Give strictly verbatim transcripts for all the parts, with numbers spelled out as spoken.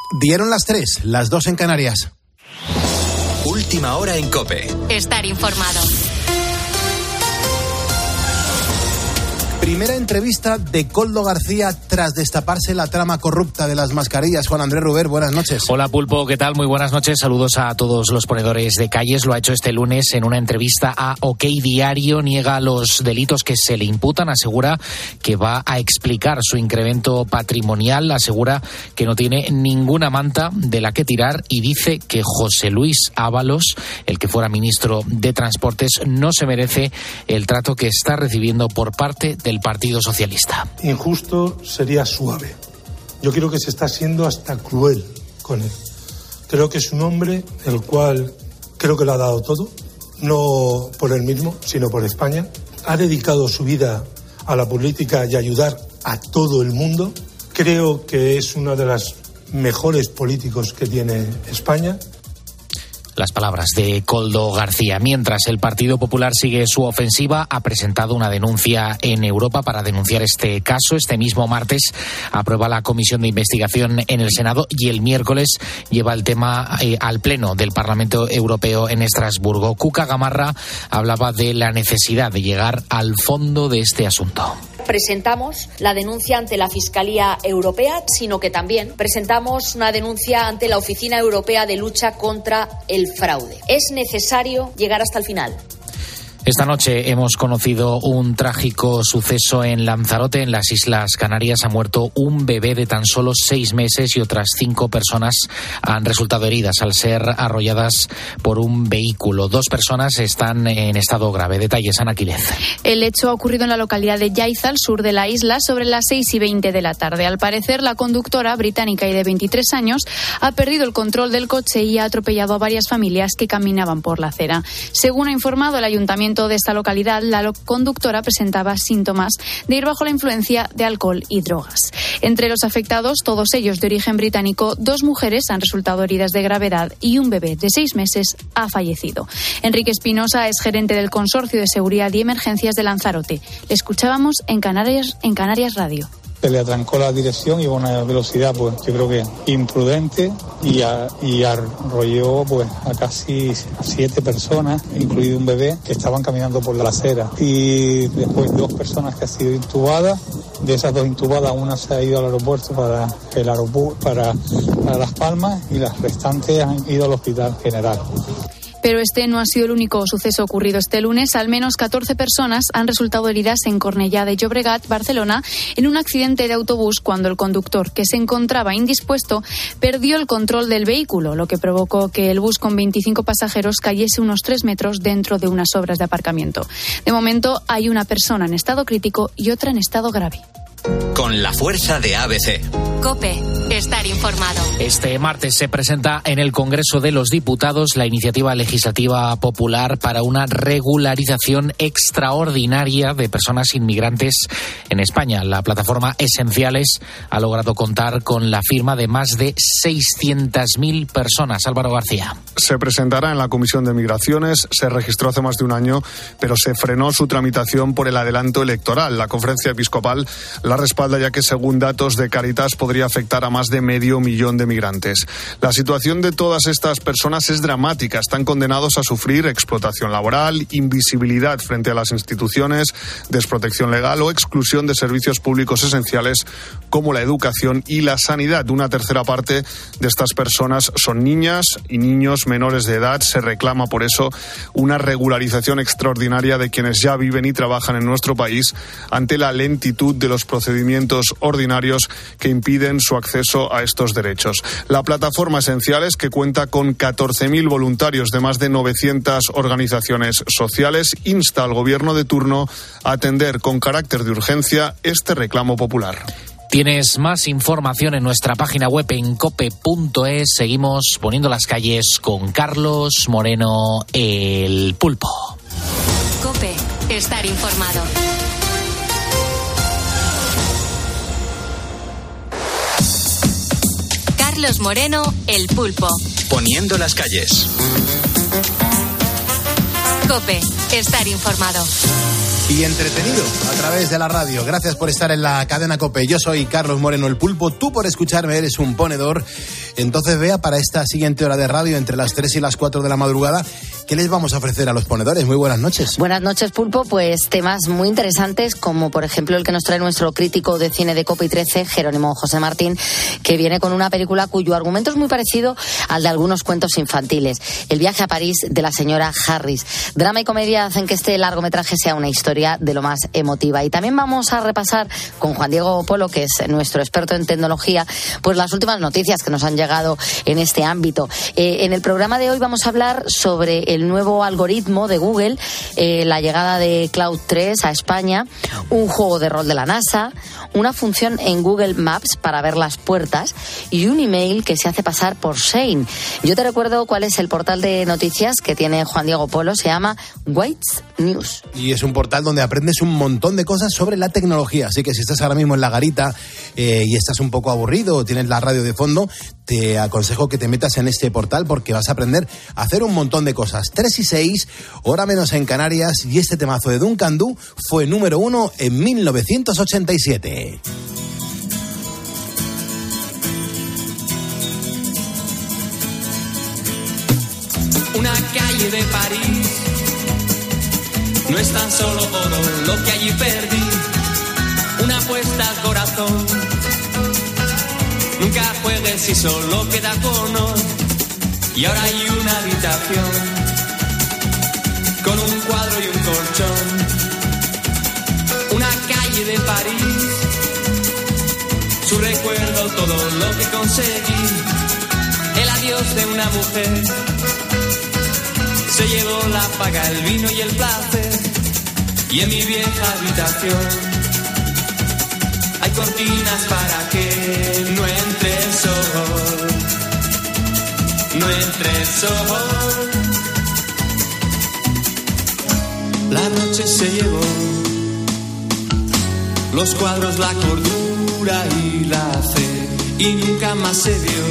Dieron las tres, las dos en Canarias. Última hora en COPE. Estar informado. Primera entrevista de Koldo García tras destaparse la trama corrupta de las mascarillas. Juan Andrés Ruber, buenas noches. Hola Pulpo, ¿qué tal? Muy buenas noches. Saludos a todos los ponedores de calles. Lo ha hecho este lunes en una entrevista a OK Diario. Niega los delitos que se le imputan. Asegura que va a explicar su incremento patrimonial. Asegura que no tiene ninguna manta de la que tirar y dice que José Luis Ábalos, el que fuera ministro de Transportes, no se merece el trato que está recibiendo por parte del Partido Socialista. Injusto sería suave. Yo creo que se está siendo hasta cruel con él. Creo que es un hombre el cual creo que lo ha dado todo, no por él mismo, sino por España. Ha dedicado su vida a la política y a ayudar a todo el mundo. Creo que es uno de los mejores políticos que tiene España. Las palabras de Koldo García. Mientras el Partido Popular sigue su ofensiva, ha presentado una denuncia en Europa para denunciar este caso. Este mismo martes aprueba la comisión de investigación en el Senado y el miércoles lleva el tema eh, al Pleno del Parlamento Europeo en Estrasburgo. Cuca Gamarra hablaba de la necesidad de llegar al fondo de este asunto. Presentamos la denuncia ante la Fiscalía Europea, sino que también presentamos una denuncia ante la Oficina Europea de Lucha contra el Fraude. Es necesario llegar hasta el final. Esta noche hemos conocido un trágico suceso en Lanzarote, en las Islas Canarias. Ha muerto un bebé de tan solo seis meses y otras cinco personas han resultado heridas al ser arrolladas por un vehículo. Dos personas están en estado grave. Detalles, Ana Quílez. El hecho ha ocurrido en la localidad de Yaiza, al sur de la isla, sobre las seis y veinte de la tarde. Al parecer, la conductora, británica y de veintitrés años, ha perdido el control del coche y ha atropellado a varias familias que caminaban por la acera. Según ha informado el ayuntamiento de esta localidad, la conductora presentaba síntomas de ir bajo la influencia de alcohol y drogas. Entre los afectados, todos ellos de origen británico, dos mujeres han resultado heridas de gravedad y un bebé de seis meses ha fallecido. Enrique Espinosa es gerente del Consorcio de Seguridad y Emergencias de Lanzarote. Le escuchábamos en Canarias, en Canarias Radio. Se le atrancó la dirección y iba a una velocidad, pues yo creo que imprudente, y, a, y arrolló pues a casi siete personas, incluido un bebé, que estaban caminando por la acera. Y después dos personas que han sido intubadas. De esas dos intubadas, una se ha ido al aeropuerto para el aeropuerto para, para Las Palmas y las restantes han ido al Hospital General. Pero este no ha sido el único suceso ocurrido este lunes. Al menos catorce personas han resultado heridas en Cornellá de Llobregat, Barcelona, en un accidente de autobús cuando el conductor, que se encontraba indispuesto, perdió el control del vehículo, lo que provocó que el bus con veinticinco pasajeros cayese unos tres metros dentro de unas obras de aparcamiento. De momento hay una persona en estado crítico y otra en estado grave. Con la fuerza de A B C. COPE. Estar informado. Este martes se presenta en el Congreso de los Diputados la iniciativa legislativa popular para una regularización extraordinaria de personas inmigrantes en España. La plataforma Esenciales ha logrado contar con la firma de más de seiscientas mil personas. Álvaro García. Se presentará en la Comisión de Migraciones, se registró hace más de un año, pero se frenó su tramitación por el adelanto electoral. La Conferencia Episcopal la respalda, ya que según datos de Cáritas podría afectar a más de medio millón de migrantes. La situación de todas estas personas es dramática. Están condenados a sufrir explotación laboral, invisibilidad frente a las instituciones, desprotección legal o exclusión de servicios públicos esenciales como la educación y la sanidad. Una tercera parte de estas personas son niñas y niños menores de edad. Se reclama por eso una regularización extraordinaria de quienes ya viven y trabajan en nuestro país ante la lentitud de los procedimientos ordinarios que impiden su acceso a estos derechos. La plataforma Esenciales, que cuenta con catorce mil voluntarios de más de novecientas organizaciones sociales, insta al gobierno de turno a atender con carácter de urgencia este reclamo popular. Tienes más información en nuestra página web en cope punto es. Seguimos poniendo las calles con Carlos Moreno, el Pulpo. COPE. Estar informado. Carlos Moreno, el Pulpo. Poniendo las calles. COPE. Estar informado. Y entretenido a través de la radio. Gracias por estar en la cadena COPE. Yo soy Carlos Moreno, el Pulpo. Tú por escucharme eres un ponedor. Entonces, Bea, para esta siguiente hora de radio, entre las tres y las cuatro de la madrugada, ¿qué les vamos a ofrecer a los ponedores? Muy buenas noches. Buenas noches, Pulpo. Pues temas muy interesantes, como por ejemplo el que nos trae nuestro crítico de cine de COPE y trece, Jerónimo José Martín, que viene con una película cuyo argumento es muy parecido al de algunos cuentos infantiles. El viaje a París de la señora Harris. Drama y comedia hacen que este largometraje sea una historia de lo más emotiva. Y también vamos a repasar con Juan Diego Polo, que es nuestro experto en tecnología, pues las últimas noticias que nos han llegado en este ámbito. Eh, en el programa de hoy vamos a hablar sobre el nuevo algoritmo de Google, eh, la llegada de Cloud tres a España, un juego de rol de la NASA, una función en Google Maps para ver las puertas y un email que se hace pasar por Shane. Yo te recuerdo cuál es el portal de noticias que tiene Juan Diego Polo, se llama White's News. Y es un portal donde aprendes un montón de cosas sobre la tecnología, así que si estás ahora mismo en la garita eh, y estás un poco aburrido o tienes la radio de fondo, te aconsejo que te metas en este portal porque vas a aprender a hacer un montón de cosas. tres y seis, hora menos en Canarias, y este temazo de Duncan Du fue número uno en mil novecientos ochenta y siete. Una calle de París no es tan solo oro lo que allí perdí, una apuesta al corazón. Nunca juegues si solo queda cono. Y ahora hay una habitación con un cuadro y un colchón. Una calle de París, su recuerdo, todo lo que conseguí. El adiós de una mujer se llevó la paga, el vino y el placer. Y en mi vieja habitación hay cortinas para que no entre el sol, no entre el sol. La noche se llevó los cuadros, la cordura y la fe, y nunca más se vio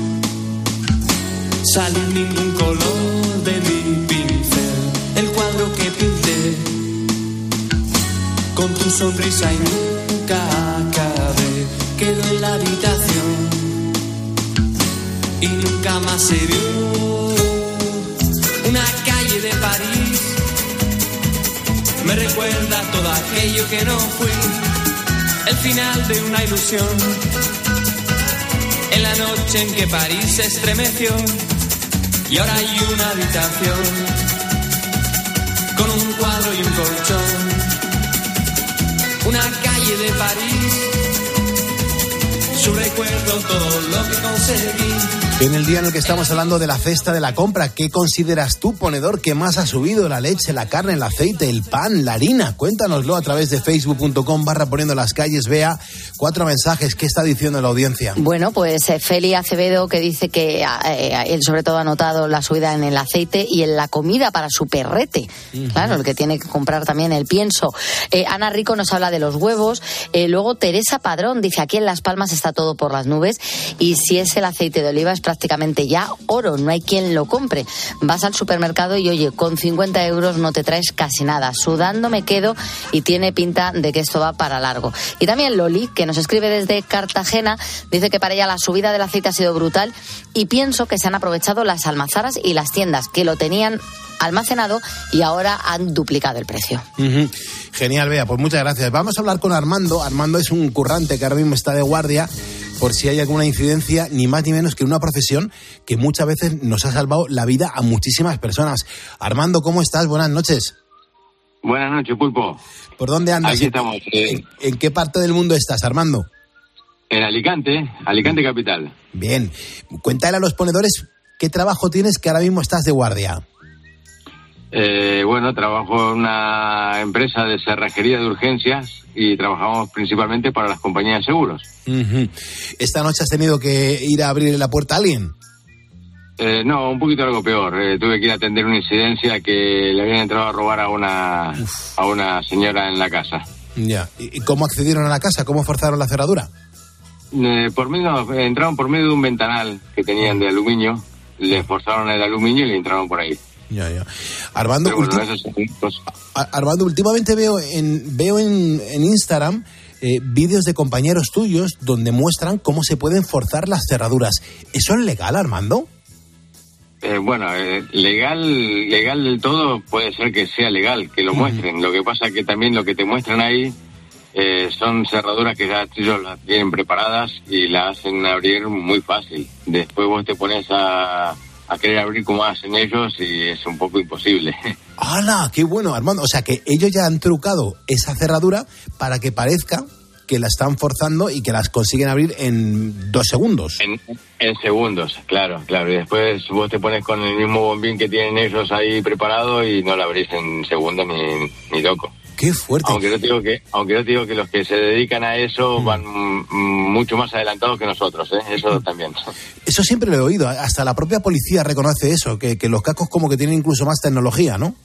salir ningún color de mi pincel. El cuadro que pinté con tu sonrisa y nunca acabé quedó en la habitación y nunca más se vio. Una calle de París me recuerda todo aquello que no fui, el final de una ilusión, en la noche en que París se estremeció. Y ahora hay una habitación con un cuadro y un colchón. Una calle de París, su recuerdo, todo lo que conseguí. En el día en el que estamos hablando de la cesta de la compra, ¿qué consideras tú, ponedor, que más ha subido? ¿La leche, la carne, el aceite, el pan, la harina? Cuéntanoslo a través de facebook.com barra poniendo las calles. Vea cuatro mensajes. ¿Qué está diciendo la audiencia? Bueno, pues eh, Feli Acevedo, que dice que eh, él sobre todo ha notado la subida en el aceite y en la comida para su perrete. Uh-huh. Claro, el que tiene que comprar también el pienso. Eh, Ana Rico nos habla de los huevos. Eh, luego Teresa Padrón dice, aquí en Las Palmas está todo por las nubes y si es el aceite de oliva es prácticamente ya oro, no hay quien lo compre. Vas al supermercado y oye, con cincuenta euros no te traes casi nada. Sudando me quedo y tiene pinta de que esto va para largo. Y también Loli, que nos escribe desde Cartagena, dice que para ella la subida del aceite ha sido brutal y pienso que se han aprovechado las almazaras y las tiendas que lo tenían almacenado y ahora han duplicado el precio. Uh-huh. Genial, Bea, pues muchas gracias. Vamos a hablar con Armando. Armando es un currante que ahora mismo está de guardia por si hay alguna incidencia, ni más ni menos que una profesión que muchas veces nos ha salvado la vida a muchísimas personas. Armando, ¿cómo estás? Buenas noches. Buenas noches, Pulpo. ¿Por dónde andas? Aquí estamos. Eh... ¿En, ¿En qué parte del mundo estás, Armando? En Alicante, Alicante capital. Bien. Cuéntale a los ponedores qué trabajo tienes que ahora mismo estás de guardia. Eh, bueno, trabajo en una empresa de cerrajería de urgencias y trabajamos principalmente para las compañías de seguros. Uh-huh. ¿Esta noche has tenido que ir a abrir la puerta a alguien? Eh, no, un poquito algo peor. Eh, tuve que ir a atender una incidencia que le habían entrado a robar a una, a una señora en la casa. Ya. ¿Y cómo accedieron a la casa? ¿Cómo forzaron la cerradura? Eh, por medio, entraron por medio de un ventanal que tenían de aluminio. Le forzaron el aluminio y le entraron por ahí. Ya, ya. Armando, bueno, ulti- Armando, últimamente veo en veo en, en Instagram eh, vídeos de compañeros tuyos donde muestran cómo se pueden forzar las cerraduras. ¿Eso es legal, Armando? Eh, bueno, eh, legal legal del todo puede ser que sea legal, que lo muestren. Uh-huh. Lo que pasa es que también lo que te muestran ahí eh, son cerraduras que ya ellos las tienen preparadas y las hacen abrir muy fácil. Después vos te pones a, a querer abrir como hacen ellos y es un poco imposible. ¡Hala! ¡Qué bueno, Armando! O sea, que ellos ya han trucado esa cerradura para que parezca que la están forzando y que las consiguen abrir en dos segundos. En, en segundos, claro, claro. Y después vos te pones con el mismo bombín que tienen ellos ahí preparado y no la abrís en segundos ni, ni loco. ¡Qué fuerte! Aunque yo te digo que, aunque yo te digo que los que se dedican a eso mm. van mm, mucho más adelantados que nosotros, ¿eh? Eso mm. también. Eso siempre lo he oído. Hasta la propia policía reconoce eso, que, que los cacos como que tienen incluso más tecnología, ¿no?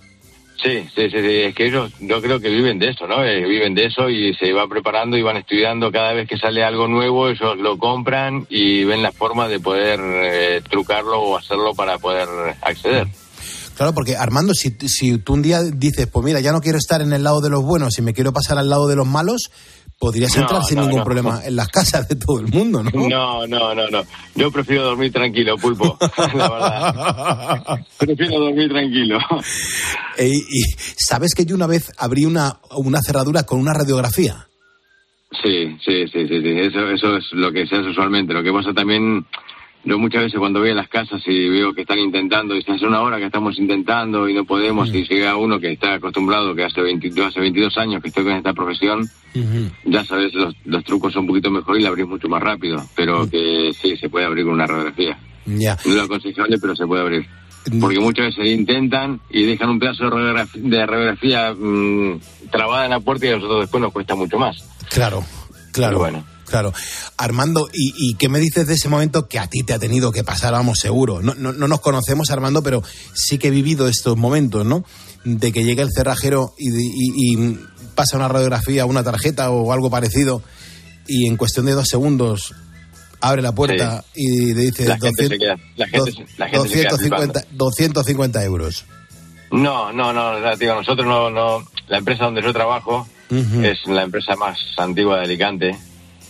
Sí, sí, sí, sí, es que ellos yo creo que viven de eso, ¿no? Eh, viven de eso y se va preparando y van estudiando cada vez que sale algo nuevo, ellos lo compran y ven la forma de poder eh, trucarlo o hacerlo para poder acceder. Claro, porque Armando, si, si tú un día dices, pues mira, ya no quiero estar en el lado de los buenos y me quiero pasar al lado de los malos, podrías entrar no, sin no, ningún no. problema en las casas de todo el mundo, ¿no? No, no, no, no. Yo prefiero dormir tranquilo, Pulpo, la verdad. Prefiero dormir tranquilo. E, y ¿sabes que yo una vez abrí una, una cerradura con una radiografía? Sí, sí, sí, sí, sí. Eso, eso es lo que se hace usualmente. Lo que pasa también... Yo muchas veces cuando voy a las casas y veo que están intentando, y se hace una hora que estamos intentando y no podemos, uh-huh. y llega uno que está acostumbrado, que hace veintidós, hace veintidós años que estoy con esta profesión, uh-huh. ya sabes, los, los trucos son un poquito mejor y la abrís mucho más rápido, pero uh-huh. que sí, se puede abrir con una radiografía. Yeah. No es lo aconsejable, pero se puede abrir. Porque muchas veces intentan y dejan un pedazo de radiografía, de radiografía mmm, trabada en la puerta y a nosotros después nos cuesta mucho más. Claro, claro. Pero bueno. Claro. Armando, ¿y, ¿y qué me dices de ese momento que a ti te ha tenido que pasar, vamos, seguro? No, no, no nos conocemos, Armando, pero sí que he vivido estos momentos, ¿no? De que llega el cerrajero y, y, y pasa una radiografía, una tarjeta o algo parecido y en cuestión de dos segundos abre la puerta sí. y le dice la gente se queda, la gente, la gente doscientos cincuenta, doscientos cincuenta euros. No, no, no, digo, nosotros no, no, la empresa donde yo trabajo uh-huh. es la empresa más antigua de Alicante.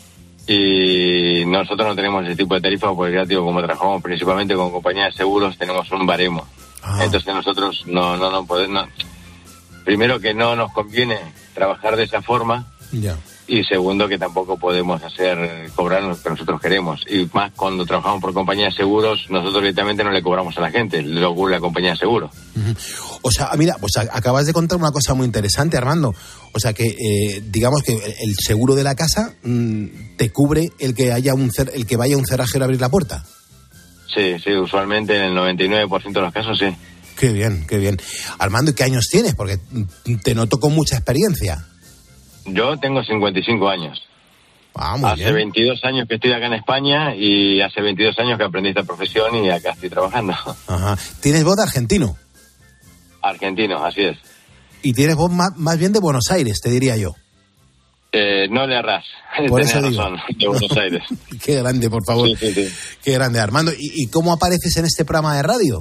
Y nosotros no tenemos ese tipo de tarifas porque, ya digo, como trabajamos principalmente con compañías de seguros, tenemos un baremo. Ah. Entonces nosotros no no no podemos... No, primero que no nos conviene trabajar de esa forma. Ya. Y segundo que tampoco podemos hacer cobrar lo que nosotros queremos. Y más cuando trabajamos por compañías de seguros, nosotros directamente no le cobramos a la gente, lo cubre la compañía de seguros. Uh-huh. O sea, mira, pues acabas de contar una cosa muy interesante, Armando. O sea que eh, digamos que el seguro de la casa mmm, te cubre el que haya un cer- el que vaya un cerrajero a abrir la puerta. Sí, sí, usualmente en el noventa y nueve por ciento de los casos sí. Qué bien, qué bien. Armando, ¿y qué años tienes? Porque te noto con mucha experiencia. Yo tengo cincuenta y cinco años. Ah, muy hace bien. veintidós años que estoy acá en España y hace veintidós años que aprendí esta profesión y acá estoy trabajando. Ajá. ¿Tienes voz de argentino? Argentino, así es. Y tienes voz más, más bien de Buenos Aires, te diría yo. Eh, no le errás. Por Tenés eso digo. razón, de Buenos Aires. Qué grande, por favor. Sí, sí, sí. Qué grande, Armando. ¿Y, ¿Y cómo apareces en este programa de radio?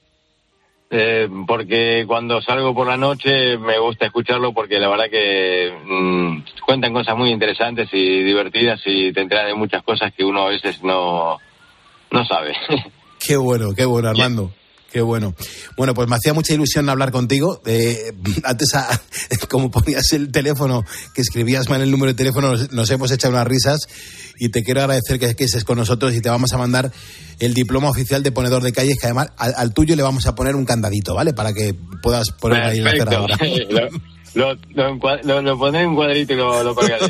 Eh, porque cuando salgo por la noche me gusta escucharlo porque la verdad que mmm, cuentan cosas muy interesantes y divertidas y te enteras de muchas cosas que uno a veces no, no sabe. Qué bueno, qué bueno, Armando. Qué bueno. Bueno, pues me hacía mucha ilusión hablar contigo. Eh, antes, a, como ponías el teléfono, que escribías mal el número de teléfono, nos, nos hemos echado unas risas y te quiero agradecer que, que estés con nosotros y te vamos a mandar el diploma oficial de ponedor de calles, que además al, al tuyo le vamos a poner un candadito, ¿vale? Para que puedas poner ahí la cerradura. Lo, lo, lo, lo pondré en un cuadrito y lo, lo colgaré.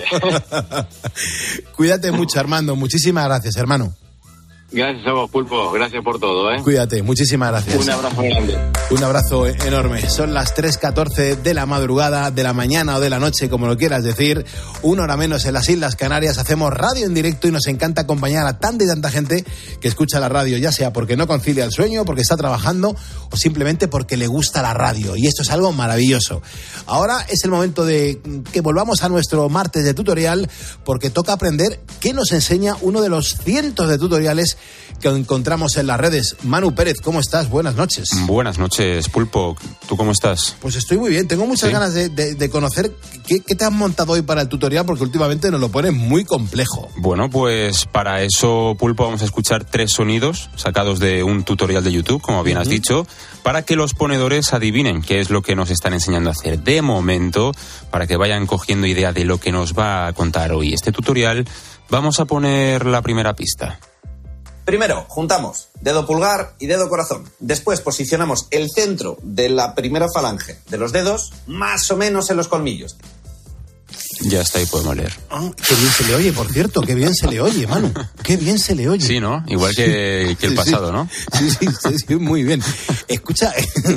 Cuídate mucho, Armando. Muchísimas gracias, hermano. Gracias a vos, Pulpo. Gracias por todo, ¿eh? Cuídate. Muchísimas gracias. Un abrazo grande. Un abrazo enorme. Son las tres catorce de la madrugada, de la mañana o de la noche, como lo quieras decir. Una hora menos en las Islas Canarias. Hacemos radio en directo y nos encanta acompañar a tanta y tanta gente que escucha la radio, ya sea porque no concilia el sueño, porque está trabajando o simplemente porque le gusta la radio. Y esto es algo maravilloso. Ahora es el momento de que volvamos a nuestro martes de tutorial, porque toca aprender qué nos enseña uno de los cientos de tutoriales que encontramos en las redes. Manu Pérez, ¿cómo estás? Buenas noches. Buenas noches, Pulpo. ¿Tú cómo estás? Pues estoy muy bien. Tengo muchas ¿Sí? ganas de, de, de conocer qué, qué te has montado hoy para el tutorial, porque últimamente nos lo pones muy complejo. Bueno, pues para eso, Pulpo, vamos a escuchar tres sonidos sacados de un tutorial de YouTube, como bien uh-huh. has dicho, para que los ponedores adivinen qué es lo que nos están enseñando a hacer de momento, para que vayan cogiendo idea de lo que nos va a contar hoy este tutorial. Vamos a poner la primera pista. Primero, juntamos dedo pulgar y dedo corazón. Después posicionamos el centro de la primera falange de los dedos más o menos en los colmillos. Ya está, ahí podemos leer. Ah, qué bien se le oye, por cierto, qué bien se le oye, Manu. Qué bien se le oye. Sí, ¿no? Igual que, sí, que el sí, pasado, sí. ¿no? Sí, sí, sí, sí, muy bien. Escucha,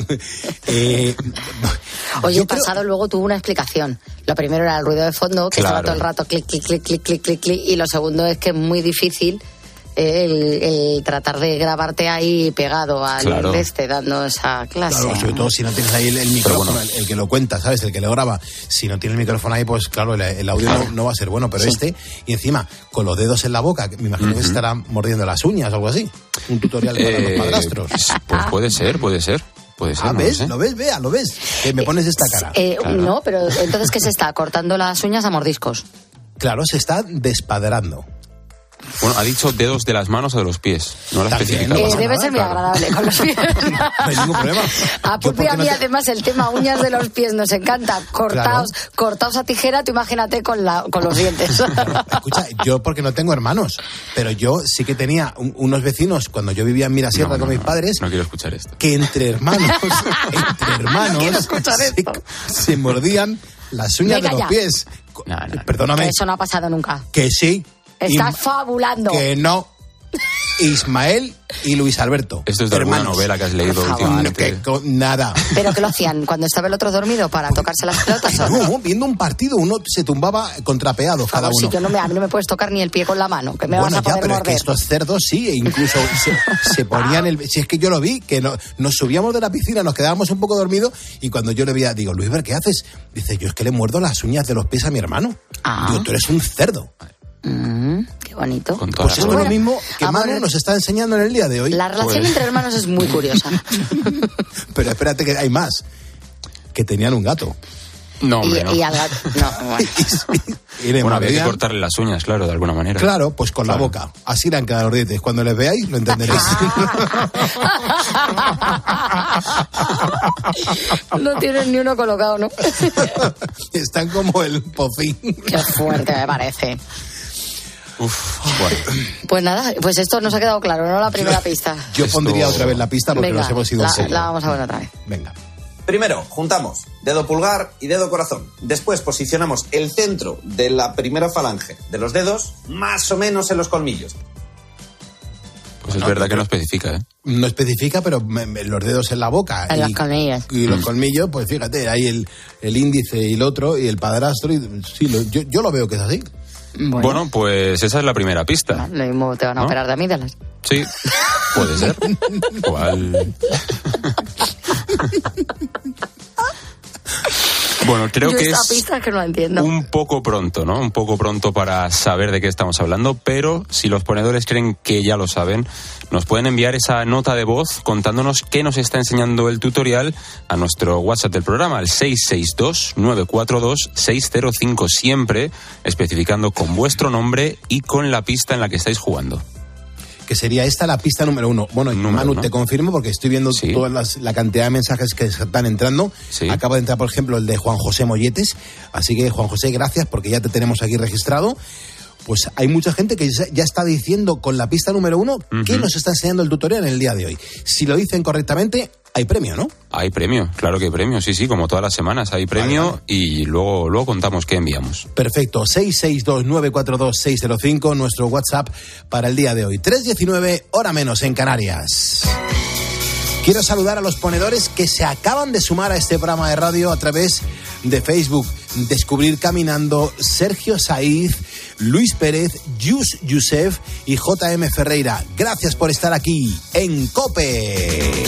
eh, Oye, el pasado creo... luego tuvo una explicación. Lo primero era el ruido de fondo, que claro. estaba todo el rato clic, clic, clic, clic, clic, clic, clic, y lo segundo es que es muy difícil El, el tratar de grabarte ahí pegado al claro. este dando esa clase. Claro, sobre todo si no tienes ahí el, el micrófono, bueno. el, el que lo cuenta, ¿sabes? El que lo graba. Si no tienes el micrófono ahí, pues claro, el, el audio no, no va a ser bueno, pero sí. este, y encima, con los dedos en la boca, me imagino uh-huh. que se estará mordiendo las uñas o algo así. Un tutorial para eh, los padrastros. Pues puede ser, puede ser. Puede ser, ah, no ¿ves? Lo, sé. ¿Lo ves? Vea, ¿lo ves? Que me pones esta cara. Eh, claro. No, pero entonces, ¿qué se está? ¿Cortando las uñas a mordiscos? Claro, se está despadrando. Bueno, ha dicho dedos de las manos o de los pies. No lo ha especificado. Eh, debe ser muy claro. agradable con los pies. No hay ningún problema. A Pupi y a mí, no te... además, el tema uñas de los pies nos encanta. Cortaos, claro. cortaos a tijera, tú imagínate con, la, con los dientes. Escucha, yo porque no tengo hermanos, pero yo sí que tenía un, unos vecinos cuando yo vivía en Mirasierra no, no, con mis padres. No quiero escuchar esto. Que entre hermanos, entre hermanos, no quiero escuchar se, esto. se mordían las uñas Venga de los ya. pies. No, no, Perdóname. Eso no ha pasado nunca. Que sí. Estás y, fabulando. Que no. Ismael y Luis Alberto. Esto es de hermanos. Alguna novela que has leído últimamente. Que, que, nada. ¿Pero qué lo hacían? ¿Cuando estaba el otro dormido para tocarse las pelotas? No, no, viendo un partido, uno se tumbaba contrapeados cada uno. Sí, yo no me, a mí no me puedes tocar ni el pie con la mano, que me bueno, vas a poder ya, pero morder. Es que estos cerdos sí, e incluso se, se ponían el... Si es que yo lo vi, que no, nos subíamos de la piscina, nos quedábamos un poco dormidos y cuando yo le veía, digo, Luis, ¿qué haces? Dice, yo es que le muerdo las uñas de los pies a mi hermano. Ah. Digo, tú eres un cerdo. Mm, qué bonito. Pues esto es lo mismo que Manu ver, nos está enseñando en el día de hoy. La relación pues... entre hermanos es muy curiosa. Pero espérate que hay más. Que tenían un gato. No, hombre, y, no. y al gato, no, bueno. y, y bueno, había que cortarle las uñas, claro, de alguna manera. Claro, pues con claro. la boca. Así le han quedado los dientes. Cuando les veáis, lo entenderéis. No tienen ni uno colocado, ¿no? Están como el pocín. Qué fuerte me parece. Uf, bueno. Pues nada, pues esto nos ha quedado claro, ¿no? La primera yo, pista. Yo esto... pondría otra vez la pista porque Venga, nos hemos ido la, en serio. La vamos a ver otra vez. Venga. Primero, juntamos dedo pulgar y dedo corazón. Después posicionamos el centro de la primera falange de los dedos más o menos en los colmillos. Pues es no, verdad que no especifica, ¿eh? No especifica, pero me, me, los dedos en la boca. En y, los colmillos. Y los colmillos, pues fíjate, hay el, el índice y el otro, y el padrastro. Y, sí, lo, yo, yo lo veo que es así. Bueno. bueno, pues esa es la primera pista. No, lo mismo te van a ¿no? operar de amígdalas. Sí, puede ser. ¿Cuál? Bueno, creo Yo que esta es pista que no la entiendo. un poco pronto, ¿no? Un poco pronto para saber de qué estamos hablando, pero si los ponedores creen que ya lo saben, nos pueden enviar esa nota de voz contándonos qué nos está enseñando el tutorial a nuestro WhatsApp del programa, al seis seis dos, nueve cuatro dos, seis cero cinco, siempre especificando con vuestro nombre y con la pista en la que estáis jugando. Que sería esta la pista número uno. Bueno, número, Manu, ¿no? Te confirmo porque estoy viendo sí. toda las, la cantidad de mensajes que están entrando. Sí. Acaba de entrar, por ejemplo, el de Juan José Molletes. Así que, Juan José, gracias porque ya te tenemos aquí registrado. Pues hay mucha gente que ya está diciendo con la pista número uno uh-huh. qué nos está enseñando el tutorial en el día de hoy. Si lo dicen correctamente, hay premio, ¿no? Hay premio, claro que hay premio, sí, sí, como todas las semanas hay premio vale, vale. y luego, luego contamos qué enviamos. Perfecto, seis seis dos, nueve cuatro dos, seis cero cinco, nuestro WhatsApp para el día de hoy. tres diecinueve, hora menos en Canarias. Quiero saludar a los ponedores que se acaban de sumar a este programa de radio a través de Facebook. Descubrir Caminando, Sergio Saiz, Luis Pérez, Yus Yusef y J M Ferreira. Gracias por estar aquí en COPE.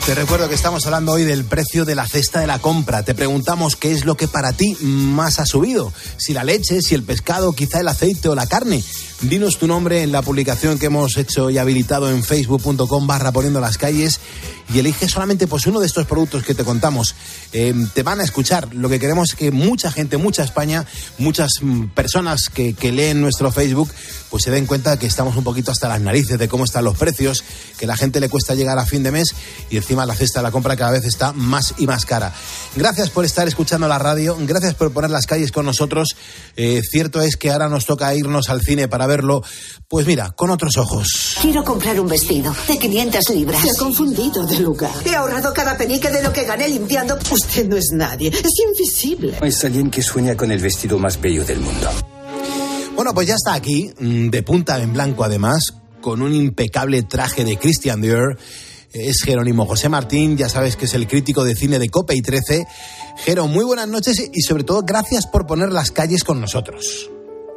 Te recuerdo que estamos hablando hoy del precio de la cesta de la compra. Te preguntamos qué es lo que para ti más ha subido. Si la leche, si el pescado, quizá el aceite o la carne. Dinos tu nombre en la publicación que hemos hecho y habilitado en facebook punto com barra poniendo las calles y elige solamente pues uno de estos productos que te contamos. Eh, te van a escuchar. Lo que queremos es que mucha gente, mucha España, muchas personas que, que leen nuestro Facebook, pues se den cuenta que estamos un poquito hasta las narices de cómo están los precios, que a la gente le cuesta llegar a fin de mes y encima la cesta de la compra cada vez está más y más cara. Gracias por estar escuchando la radio, gracias por poner las calles con nosotros. Eh, cierto es que ahora nos toca irnos al cine para verlo, pues mira, con otros ojos. Quiero comprar un vestido de quinientas libras. Se ha confundido de lugar. He ahorrado cada penique de lo que gané limpiando. Usted no es nadie, es invisible. Es alguien que sueña con el vestido más bello del mundo. Bueno, pues ya está aquí, de punta en blanco además, con un impecable traje de Christian Dior. Es Jerónimo José Martín, ya sabes que es el crítico de cine de COPE y trece. Jero, muy buenas noches y sobre todo gracias por poner las calles con nosotros.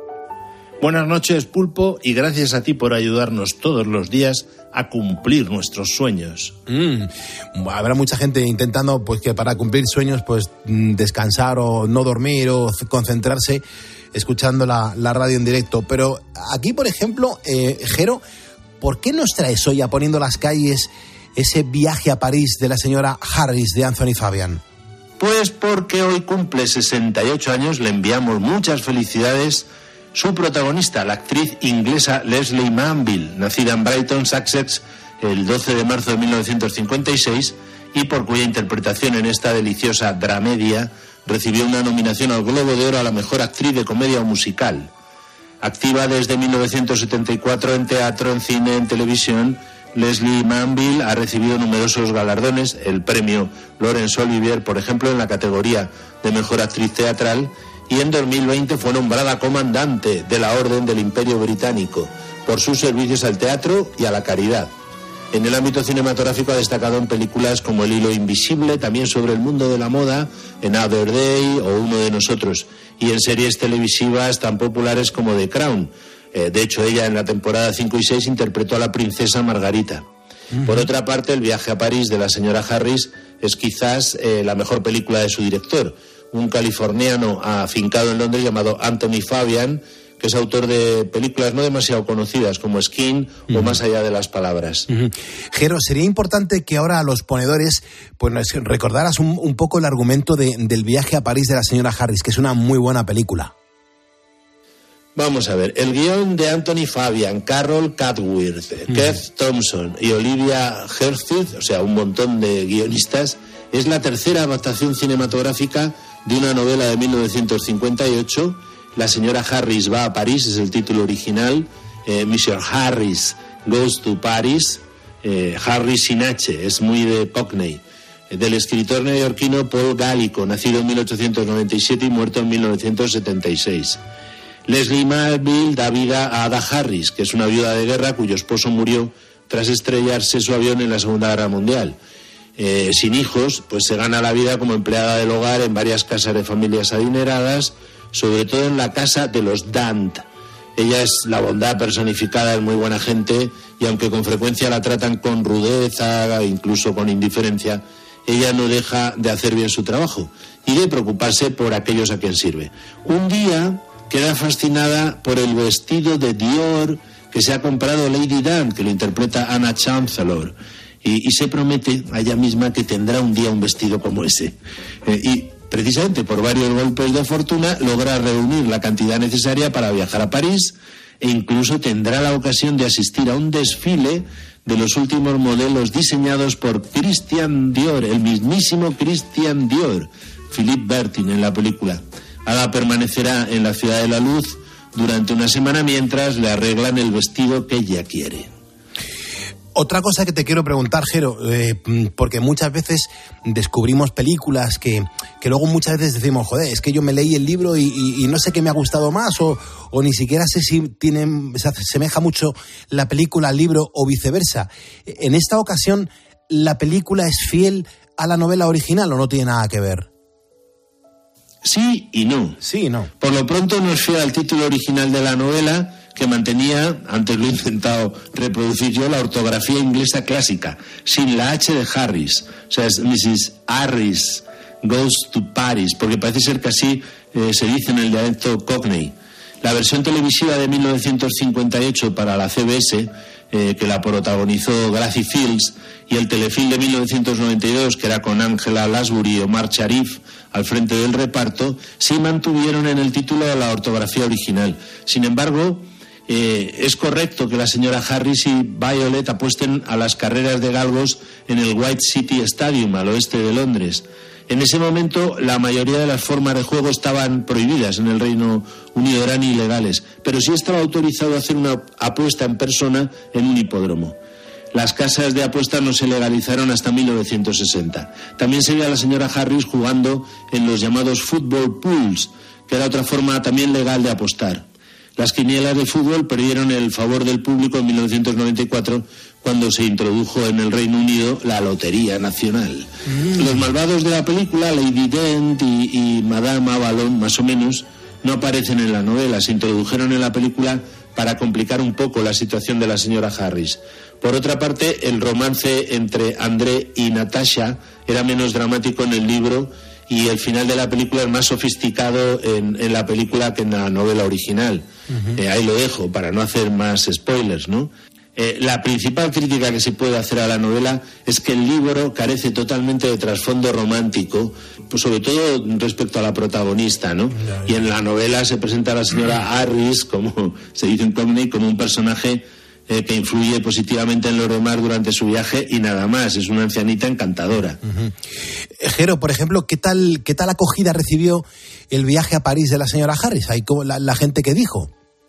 Buenas noches, Pulpo, y gracias a ti por ayudarnos todos los días a cumplir nuestros sueños. Mm, habrá mucha gente intentando pues que para cumplir sueños pues descansar o no dormir o concentrarse escuchando la, la radio en directo. Pero aquí, por ejemplo, eh, Jero, ¿por qué nos traes hoy a Poniendo las calles ese viaje a París de la señora Harris de Anthony Fabian? Pues porque hoy cumple sesenta y ocho años, le enviamos muchas felicidades. Su protagonista, la actriz inglesa Leslie Manville, nacida en Brighton, Sussex, el doce de marzo de mil novecientos cincuenta y seis, y por cuya interpretación en esta deliciosa dramedia recibió una nominación al Globo de Oro a la mejor actriz de comedia o musical. Activa desde mil novecientos setenta y cuatro en teatro, en cine, en televisión, Leslie Manville ha recibido numerosos galardones, el premio Laurence Olivier, por ejemplo, en la categoría de mejor actriz teatral, y en dos mil veinte fue nombrada comandante de la Orden del Imperio Británico por sus servicios al teatro y a la caridad. En el ámbito cinematográfico ha destacado en películas como El hilo invisible, también sobre el mundo de la moda, Another Day o Uno de nosotros, y en series televisivas tan populares como The Crown. Eh, de hecho, ella en la temporada cinco y seis interpretó a la princesa Margarita. Uh-huh. Por otra parte, El viaje a París de la señora Harris es quizás eh, la mejor película de su director, un californiano afincado en Londres llamado Anthony Fabian, que es autor de películas no demasiado conocidas como Skin uh-huh. o Más allá de las palabras. Uh-huh. Jero, sería importante que ahora a los ponedores pues nos recordaras un, un poco el argumento de, del viaje a París de la señora Harris, que es una muy buena película. Vamos a ver, el guión de Anthony Fabian, Carol Cadworth, uh-huh. Keith Thompson y Olivia Herthuis, o sea, un montón de guionistas, es la tercera adaptación cinematográfica de una novela de mil novecientos cincuenta y ocho. La señora Harris va a París, es el título original. Eh, mister Harris Goes to Paris. Eh, Harris sin H, es muy de Cockney. Eh, del escritor neoyorquino Paul Gallico, nacido en mil ochocientos noventa y siete y muerto en mil novecientos setenta y seis. Leslie Manville da vida a Ada Harris, que es una viuda de guerra cuyo esposo murió tras estrellarse su avión en la Segunda Guerra Mundial. Eh, sin hijos, pues se gana la vida como empleada del hogar en varias casas de familias adineradas, sobre todo en la casa de los Dant. Ella es la bondad personificada, es muy buena gente, y aunque con frecuencia la tratan con rudeza, incluso con indiferencia, ella no deja de hacer bien su trabajo y de preocuparse por aquellos a quien sirve. Un día queda fascinada por el vestido de Dior que se ha comprado Lady Dant, que lo interpreta Anna Chancellor, y, y se promete a ella misma que tendrá un día un vestido como ese. Eh, y precisamente por varios golpes de fortuna logra reunir la cantidad necesaria para viajar a París e incluso tendrá la ocasión de asistir a un desfile de los últimos modelos diseñados por Christian Dior, el mismísimo Christian Dior, Philippe Bertin en la película. Ada permanecerá en la Ciudad de la Luz durante una semana mientras le arreglan el vestido que ella quiere. Otra cosa que te quiero preguntar, Jero, eh, porque muchas veces descubrimos películas que, que luego muchas veces decimos, joder, es que yo me leí el libro y, y, y no sé qué me ha gustado más, o, o ni siquiera sé si tienen, se asemeja mucho la película al libro o viceversa. En esta ocasión, ¿la película es fiel a la novela original o no tiene nada que ver? Sí y no. Sí y no. Por lo pronto no es fiel al título original de la novela, que mantenía, antes lo he intentado reproducir yo, la ortografía inglesa clásica, sin la H de Harris. O sea, es missus Harris Goes to Paris, porque parece ser que así eh, se dice en el dialecto Cockney. La versión televisiva de mil novecientos cincuenta y ocho para la C B S, eh, que la protagonizó Gracie Fields, y el telefilm de mil novecientos noventa y dos, que era con Angela Lansbury y Omar Sharif al frente del reparto, sí mantuvieron en el título la ortografía original. Sin embargo, eh, es correcto que la señora Harris y Violet apuesten a las carreras de galgos en el White City Stadium, al oeste de Londres. En ese momento la mayoría de las formas de juego estaban prohibidas en el Reino Unido, eran ilegales, pero sí estaba autorizado a hacer una apuesta en persona en un hipódromo. Las casas de apuestas no se legalizaron hasta mil novecientos sesenta. También se ve a la señora Harris jugando en los llamados football pools, que era otra forma también legal de apostar. Las quinielas de fútbol perdieron el favor del público en mil novecientos noventa y cuatro, cuando se introdujo en el Reino Unido la Lotería Nacional. Mm. Los malvados de la película, Lady Dent y, y Madame Avalon, más o menos, no aparecen en la novela. Se introdujeron en la película para complicar un poco la situación de la señora Harris. Por otra parte, el romance entre André y Natasha era menos dramático en el libro, y el final de la película es más sofisticado en, en la película que en la novela original. Uh-huh. Eh, ahí lo dejo, para no hacer más spoilers, ¿no? Eh, la principal crítica que se puede hacer a la novela es que el libro carece totalmente de trasfondo romántico, pues sobre todo respecto a la protagonista, ¿no? Ya, ya. Y en la novela se presenta a la señora Harris, como se dice en Cockney, como un personaje eh, que influye positivamente en los demás durante su viaje y nada más. Es una ancianita encantadora. Uh-huh. Jero, por ejemplo, ¿qué tal, qué tal acogida recibió el viaje a París de la señora Harris? Hay como la, la gente que dijo.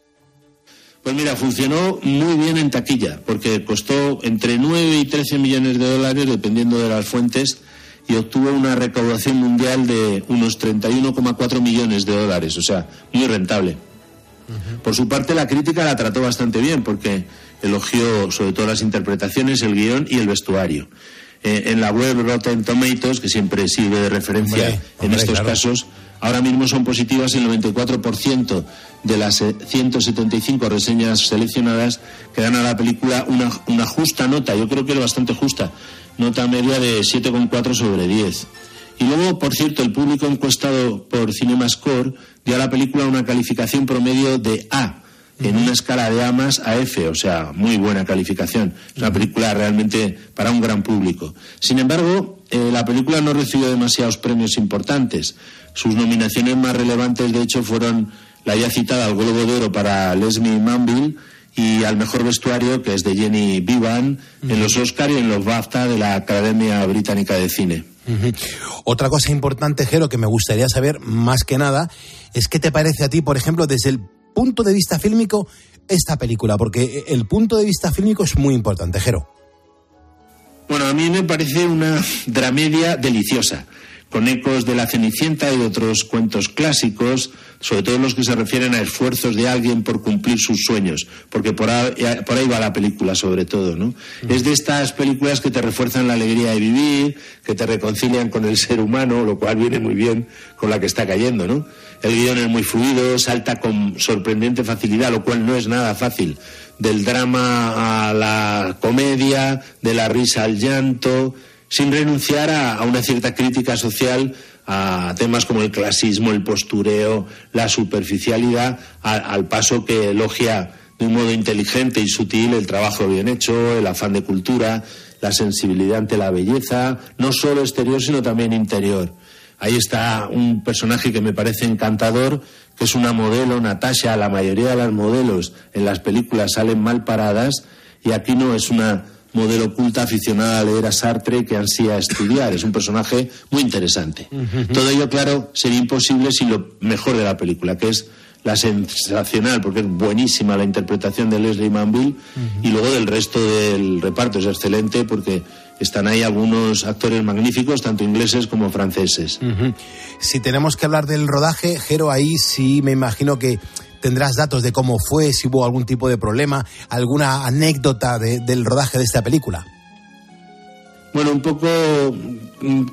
Pues mira, funcionó muy bien en taquilla, porque costó entre nueve y trece millones de dólares, dependiendo de las fuentes, y obtuvo una recaudación mundial de unos treinta y uno coma cuatro millones de dólares, o sea, muy rentable. Uh-huh. Por su parte, la crítica la trató bastante bien, porque elogió sobre todo las interpretaciones, el guión y el vestuario. Eh, en la web Rotten Tomatoes, que siempre sirve de referencia hombre, en hombre, estos claro. casos, ahora mismo son positivas el noventa y cuatro por ciento de las ciento setenta y cinco reseñas seleccionadas, que dan a la película una, una justa nota, yo creo que es bastante justa, nota media de siete coma cuatro sobre diez. Y luego, por cierto, el público encuestado por CinemaScore dio a la película una calificación promedio de A, en una escala de A más a F, o sea, muy buena calificación. Es una película realmente para un gran público. Sin embargo, eh, la película no recibió demasiados premios importantes. Sus nominaciones más relevantes, de hecho, fueron la ya citada al Globo de Oro para Lesley Manville y al mejor vestuario, que es de Jenny Bevan, uh-huh. en los Oscar y en los BAFTA de la Academia Británica de Cine. Uh-huh. Otra cosa importante, Jero, que me gustaría saber más que nada, es qué te parece a ti, por ejemplo, desde el punto de vista fílmico, esta película, porque el punto de vista fílmico es muy importante, Jero. Bueno, a mí me parece una dramedia deliciosa, con ecos de La Cenicienta y de otros cuentos clásicos, sobre todo los que se refieren a esfuerzos de alguien por cumplir sus sueños, porque por ahí, por ahí va la película sobre todo, ¿no? Mm. Es de estas películas que te refuerzan la alegría de vivir, que te reconcilian con el ser humano, lo cual viene muy bien con la que está cayendo, ¿no? El guión es muy fluido, salta con sorprendente facilidad, lo cual no es nada fácil, del drama a la comedia, de la risa al llanto, sin renunciar a, a una cierta crítica social a temas como el clasismo, el postureo, la superficialidad, a, al paso que elogia de un modo inteligente y sutil el trabajo bien hecho, el afán de cultura, la sensibilidad ante la belleza, no solo exterior sino también interior. Ahí está un personaje que me parece encantador, que es una modelo, Natasha. La mayoría de las modelos en las películas salen mal paradas, y aquí no, es una modelo culta aficionada a leer a Sartre que ansía estudiar. Es un personaje muy interesante. Uh-huh. Todo ello, claro, sería imposible sin lo mejor de la película, que es la sensacional, porque es buenísima la interpretación de Lesley Manville, uh-huh. y luego del resto del reparto es excelente, porque están ahí algunos actores magníficos, tanto ingleses como franceses. Uh-huh. Si tenemos que hablar del rodaje, Jero, ahí sí me imagino que tendrás datos de cómo fue, si hubo algún tipo de problema, alguna anécdota de, del rodaje de esta película. Bueno, un poco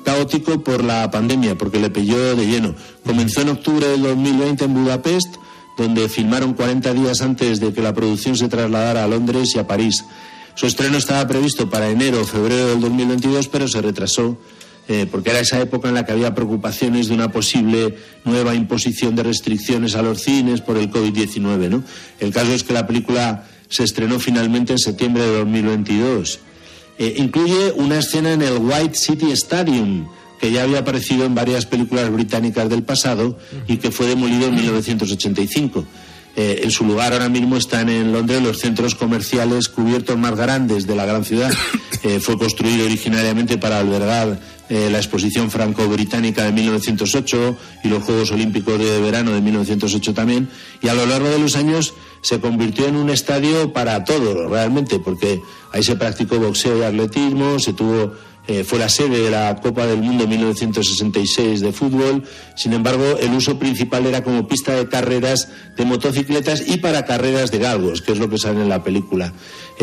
caótico por la pandemia, porque le pilló de lleno. Comenzó en octubre del dos mil veinte en Budapest, donde filmaron cuarenta días antes de que la producción se trasladara a Londres y a París. Su estreno estaba previsto para enero o febrero del dos mil veintidós, pero se retrasó eh, porque era esa época en la que había preocupaciones de una posible nueva imposición de restricciones a los cines por el covid diecinueve, ¿no? El caso es que la película se estrenó finalmente en septiembre de dos mil veintidós. Eh, incluye una escena en el White City Stadium, que ya había aparecido en varias películas británicas del pasado y que fue demolido en mil novecientos ochenta y cinco. Eh, en su lugar ahora mismo están en Londres los centros comerciales cubiertos más grandes de la gran ciudad. Eh, fue construido originariamente para albergar eh, la exposición franco-británica de mil novecientos ocho y los Juegos Olímpicos de verano de mil novecientos ocho también, y a lo largo de los años se convirtió en un estadio para todo realmente, porque ahí se practicó boxeo y atletismo, se tuvo Eh, fue la sede de la Copa del Mundo mil novecientos sesenta y seis de fútbol. Sin embargo, el uso principal era como pista de carreras de motocicletas y para carreras de galgos, que es lo que sale en la película.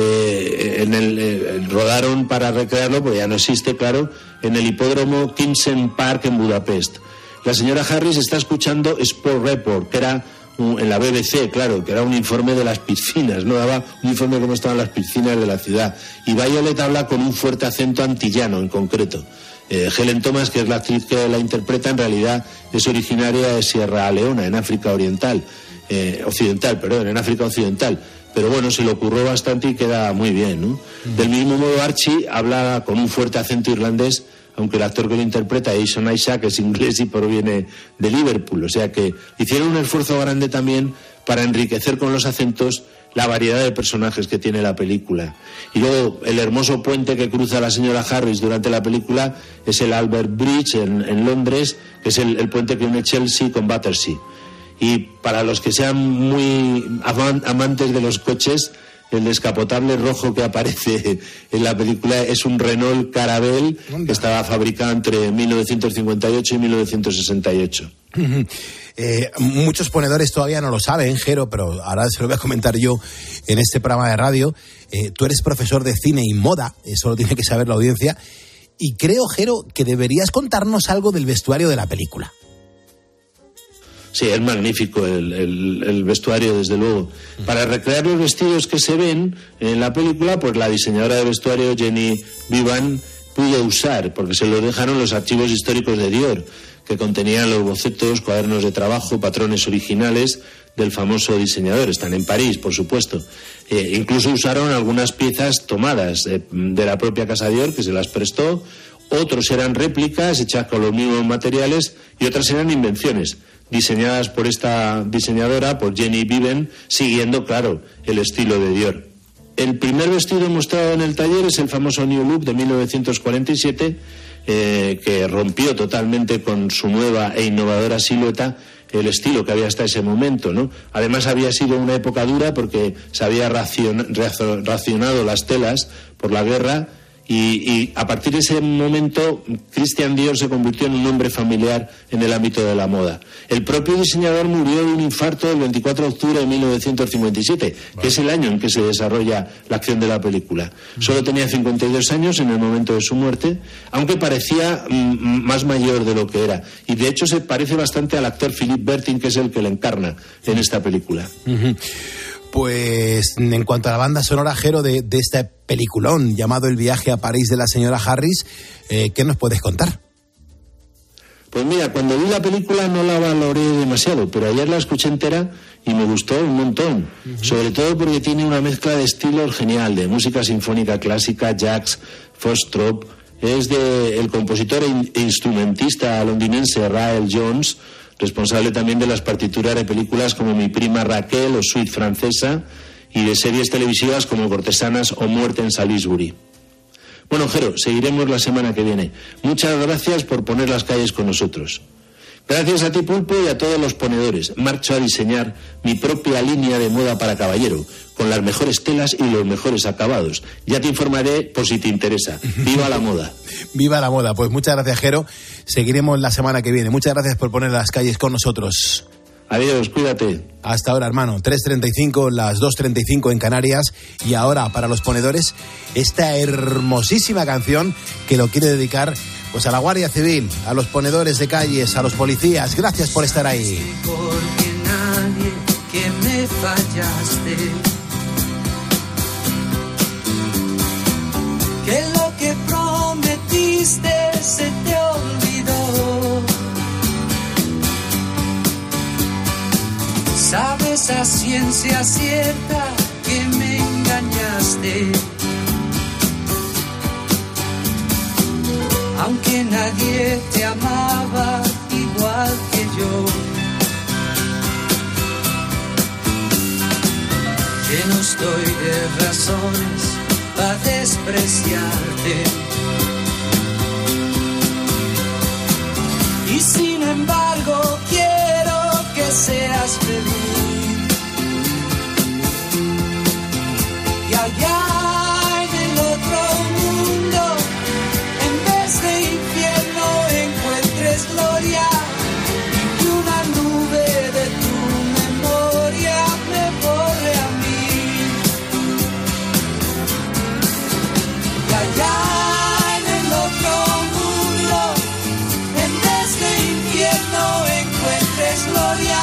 Eh, en el, eh, rodaron para recrearlo, porque ya no existe, claro, en el hipódromo Kempston Park en Budapest. La señora Harris está escuchando Sport Report, que era en la B B C, claro, que era un informe de las piscinas, no daba un informe de cómo estaban las piscinas de la ciudad. Y Violet habla con un fuerte acento antillano en concreto. Eh, Helen Thomas, que es la actriz que la interpreta, en realidad es originaria de Sierra Leona, en África Oriental, eh, Occidental, perdón, en África Occidental. Pero bueno, se le ocurrió bastante y queda muy bien, ¿no? Mm. Del mismo modo, Archie habla con un fuerte acento irlandés, aunque el actor que lo interpreta, Jason Isaac, es inglés y proviene de Liverpool. O sea que hicieron un esfuerzo grande también para enriquecer con los acentos la variedad de personajes que tiene la película. Y luego el hermoso puente que cruza la señora Harris durante la película es el Albert Bridge en, en Londres, que es el, el puente que une Chelsea con Battersea. Y para los que sean muy amantes de los coches, el descapotable rojo que aparece en la película es un Renault Caravelle que estaba fabricado entre mil novecientos cincuenta y ocho y mil novecientos sesenta y ocho. Eh, muchos ponedores todavía no lo saben, Jero, pero ahora se lo voy a comentar yo en este programa de radio. Eh, tú eres profesor de cine y moda, eso lo tiene que saber la audiencia, y creo, Jero, que deberías contarnos algo del vestuario de la película. Sí, es magnífico el, el, el vestuario, desde luego. Para recrear los vestidos que se ven en la película, pues la diseñadora de vestuario, Jenny Vivan, pudo usar, porque se lo dejaron los archivos históricos de Dior, que contenían los bocetos, cuadernos de trabajo, patrones originales del famoso diseñador. Están en París, por supuesto. Eh, incluso usaron algunas piezas tomadas de, de la propia casa Dior, que se las prestó. Otros eran réplicas hechas con los mismos materiales y otras eran invenciones diseñadas por esta diseñadora, por Jenny Viven, siguiendo, claro, el estilo de Dior. El primer vestido mostrado en el taller es el famoso New Look de mil novecientos cuarenta y siete, eh, que rompió totalmente con su nueva e innovadora silueta el estilo que había hasta ese momento, ¿no? Además había sido una época dura porque se había racion, racionado las telas por la guerra. Y, y a partir de ese momento, Christian Dior se convirtió en un hombre familiar en el ámbito de la moda. El propio diseñador murió de un infarto el veinticuatro de octubre de mil novecientos cincuenta y siete, wow, que es el año en que se desarrolla la acción de la película. Uh-huh. Solo tenía cincuenta y dos años en el momento de su muerte, aunque parecía mm, más mayor de lo que era. Y de hecho se parece bastante al actor Philippe Bertin, que es el que le encarna en esta película. Uh-huh. Pues en cuanto a la banda sonora, Jero, de, de este peliculón llamado El viaje a París de la señora Harris, eh, ¿qué nos puedes contar? Pues mira, cuando vi la película no la valoré demasiado, pero ayer la escuché entera y me gustó un montón. Uh-huh. Sobre todo porque tiene una mezcla de estilos genial, de música sinfónica clásica, jazz, foxtrot. Es de el compositor e instrumentista londinense Rael Jones, responsable también de las partituras de películas como Mi prima Raquel o Suite francesa, y de series televisivas como Cortesanas o Muerte en Salisbury. Bueno, Jero, seguiremos la semana que viene. Muchas gracias por poner las calles con nosotros. Gracias a ti, Pulpo, y a todos los ponedores. Marcho a diseñar mi propia línea de moda para caballero, con las mejores telas y los mejores acabados. Ya te informaré por si te interesa. ¡Viva la moda! ¡Viva la moda! Pues muchas gracias, Jero. Seguiremos la semana que viene. Muchas gracias por poner las calles con nosotros. Adiós, cuídate. Hasta ahora, hermano. tres treinta y cinco, las dos treinta y cinco en Canarias. Y ahora, para los ponedores, esta hermosísima canción que lo quiere dedicar pues a la Guardia Civil, a los ponedores de calles, a los policías. Gracias por estar ahí. Porque nadie fallaste, que lo que prometiste se te olvidó. Sabes a ciencia cierta que me engañaste, aunque nadie te amaba igual que yo. Lleno estoy de razones para despreciarte, y sin embargo quiero que seas feliz. Y allá en el otro mundo, en vez de infierno encuentres gloria, y que una nube de tu memoria me borre a mí. Y allá en el otro mundo, en vez de infierno encuentres gloria,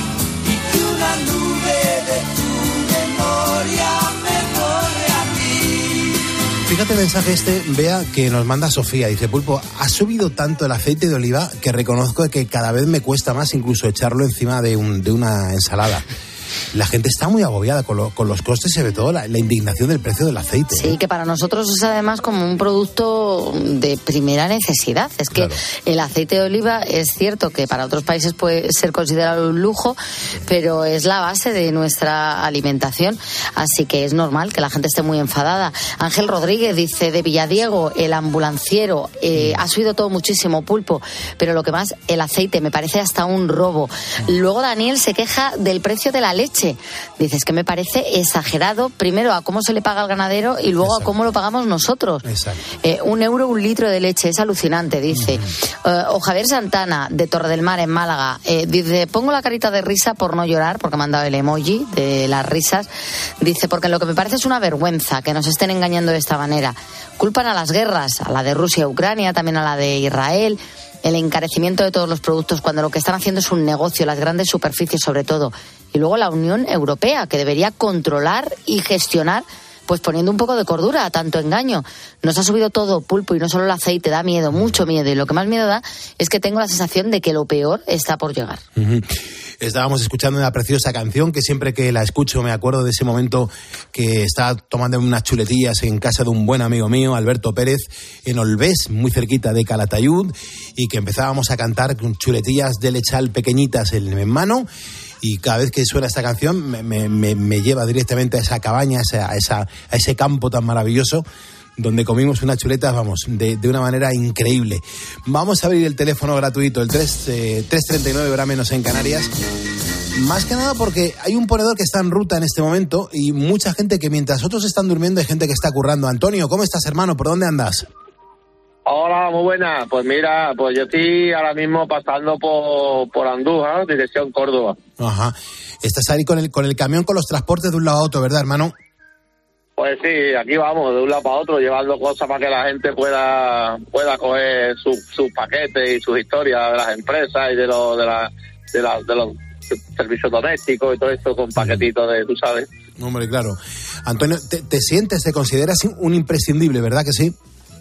y que una nube de tu memoria me borre a mí. Fíjate el mensaje este, Bea, que nos manda Sofía. Dice, Pulpo, ha subido tanto el aceite de oliva que reconozco que cada vez me cuesta más incluso echarlo encima de, un, de una ensalada. La gente está muy agobiada con, lo, con los costes, sobre todo la, la indignación del precio del aceite. Sí, que para nosotros es además como un producto de primera necesidad. Es que claro, el aceite de oliva es cierto que para otros países puede ser considerado un lujo, pero es la base de nuestra alimentación, así que es normal que la gente esté muy enfadada. Ángel Rodríguez dice, de Villadiego, el ambulanciero, eh, ha subido todo muchísimo, Pulpo, pero lo que más, el aceite, me parece hasta un robo. Luego Daniel se queja del precio de la leche. Dices que me parece exagerado, primero a cómo se le paga al ganadero y luego Exacto. a cómo lo pagamos nosotros. Eh, un euro un litro de leche, es alucinante, dice. Uh-huh. Uh, o Javier Santana, de Torre del Mar, en Málaga, eh, dice, pongo la carita de risa por no llorar, porque me han dado el emoji de las risas. Dice, porque lo que me parece es una vergüenza que nos estén engañando de esta manera. Culpan a las guerras, a la de Rusia y Ucrania, también a la de Israel, el encarecimiento de todos los productos, cuando lo que están haciendo es un negocio, las grandes superficies sobre todo. Y luego la Unión Europea, que debería controlar y gestionar, pues poniendo un poco de cordura a tanto engaño. Nos ha subido todo, Pulpo, y no solo el aceite, da miedo, mucho miedo. Y lo que más miedo da es que tengo la sensación de que lo peor está por llegar. Uh-huh. Estábamos escuchando una preciosa canción que siempre que la escucho me acuerdo de ese momento que estaba tomando unas chuletillas en casa de un buen amigo mío, Alberto Pérez, en Olvés, muy cerquita de Calatayud, y que empezábamos a cantar con chuletillas de lechal pequeñitas en mano. Y cada vez que suena esta canción me, me, me lleva directamente a esa cabaña, a, esa, a, esa, a ese campo tan maravilloso donde comimos unas chuletas, vamos, de, de una manera increíble. Vamos a abrir el teléfono gratuito, el tres, eh, tres treinta y nueve, hora menos en Canarias. Más que nada porque hay un ponedor que está en ruta en este momento y mucha gente que mientras otros están durmiendo hay gente que está currando. Antonio, ¿cómo estás, hermano? ¿Por dónde andas? Hola, muy buena. Pues mira, pues yo estoy ahora mismo pasando por, por Andújar, dirección Córdoba. Ajá. Estás ahí con el, con el camión con los transportes de un lado a otro, ¿verdad, hermano? Pues sí, aquí vamos, de un lado para otro, llevando cosas para que la gente pueda pueda coger sus su paquetes y sus historias de las empresas y de, lo, de, la, de, la, de los servicios domésticos y todo esto con paquetitos de, tú sabes. Hombre, claro. Antonio, ¿te, te sientes, te consideras un imprescindible, verdad que sí?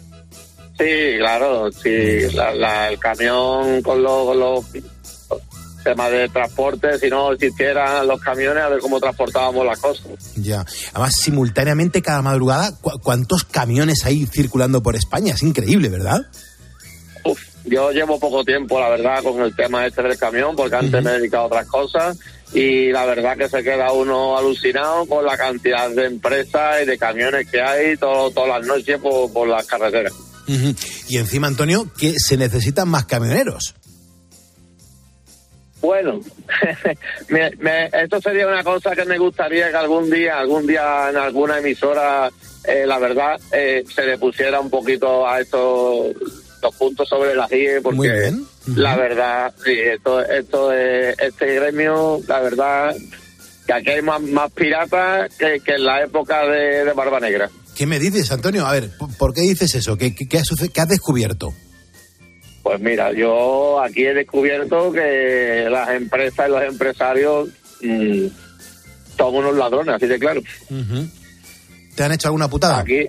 Sí, claro, sí, la, la, el camión con los, con los temas de transporte, si no existieran los camiones, a ver cómo transportábamos las cosas. Ya, además simultáneamente cada madrugada, ¿cu- ¿cuántos camiones hay circulando por España? Es increíble, ¿verdad? Uf, yo llevo poco tiempo, la verdad, con el tema este del camión, porque antes uh-huh. me he dedicado a otras cosas, y la verdad que se queda uno alucinado con la cantidad de empresas y de camiones que hay todo, todas las noches por, por las carreteras. Uh-huh. Y encima, Antonio, que se necesitan más camioneros. Bueno, me, me, esto sería una cosa que me gustaría que algún día, algún día en alguna emisora, eh, la verdad, eh, se le pusiera un poquito a estos los puntos sobre las I E, porque uh-huh. la verdad, sí, esto, esto es, este gremio, la verdad, que aquí hay más, más piratas que, que en la época de, de Barba Negra. ¿Qué me dices, Antonio? A ver, ¿por qué dices eso? ¿Qué, qué, qué, has, qué has descubierto? Pues mira, yo aquí he descubierto que las empresas y los empresarios mmm, somos unos ladrones, así de claro. Uh-huh. ¿Te han hecho alguna putada? Aquí.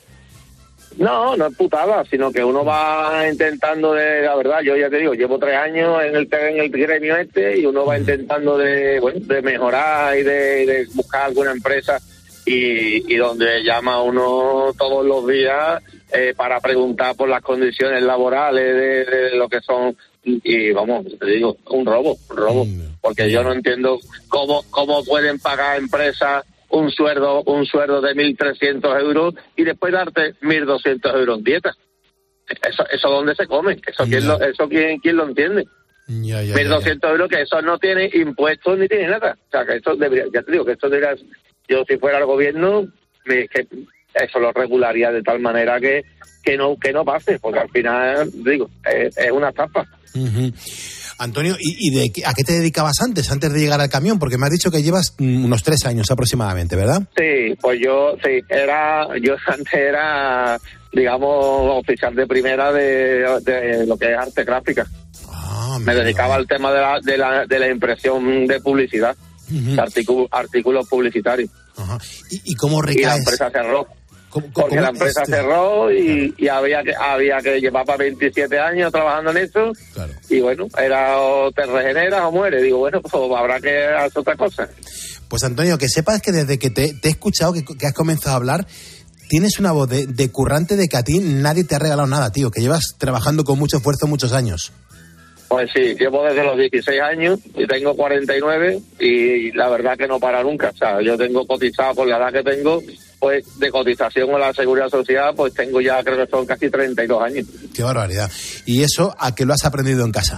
No, no es putada, sino que uno va intentando de, la verdad, yo ya te digo, llevo tres años en el en el gremio este y uno va intentando de, bueno, de mejorar y de, de buscar alguna empresa y, y donde llama uno todos los días eh, para preguntar por las condiciones laborales de, de lo que son, y vamos, te digo, un robo, un robo, porque yo no entiendo cómo, cómo pueden pagar empresas un sueldo un sueldo de mil trescientos euros y después darte mil doscientos euros en dieta. Eso eso dónde se come, eso quién lo, eso quién quién lo entiende. Ya, ya, mil doscientos euros que eso no tiene impuestos ni tiene nada. O sea, que eso debería, ya te digo que esto debería, yo si fuera el gobierno, me, que eso lo regularía de tal manera que que no que no pase, porque al final digo, es, es una estafa. Uh-huh. Antonio, ¿y, y de qué, a qué te dedicabas antes, antes de llegar al camión? Porque me has dicho que llevas unos tres años aproximadamente, ¿verdad? Sí, pues yo, sí, era, yo antes era, digamos, oficial de primera de, de lo que es arte gráfica. Ah, me dedicaba al tema de la, de la, de la impresión de publicidad, uh-huh. de artículos, artículos publicitarios. Uh-huh. ¿Y, ¿Y cómo recaes? Y la empresa cerró. ¿Cómo, cómo, porque la empresa este... cerró y, y había que había que llevaba veintisiete años trabajando en eso. Claro. Y bueno, era o te regeneras o mueres. Digo, bueno, pues habrá que hacer otra cosa. Pues Antonio, que sepas que desde que te, te he escuchado, que, que has comenzado a hablar, tienes una voz de, de currante de que a ti nadie te ha regalado nada, tío, que llevas trabajando con mucho esfuerzo muchos años. Pues sí, llevo desde los dieciséis años y tengo cuarenta y nueve y la verdad que no para nunca. O sea, yo tengo cotizado por la edad que tengo, pues de cotización a la Seguridad Social, pues tengo ya, creo que son casi treinta y dos años. Qué barbaridad. ¿Y eso a qué lo has aprendido en casa?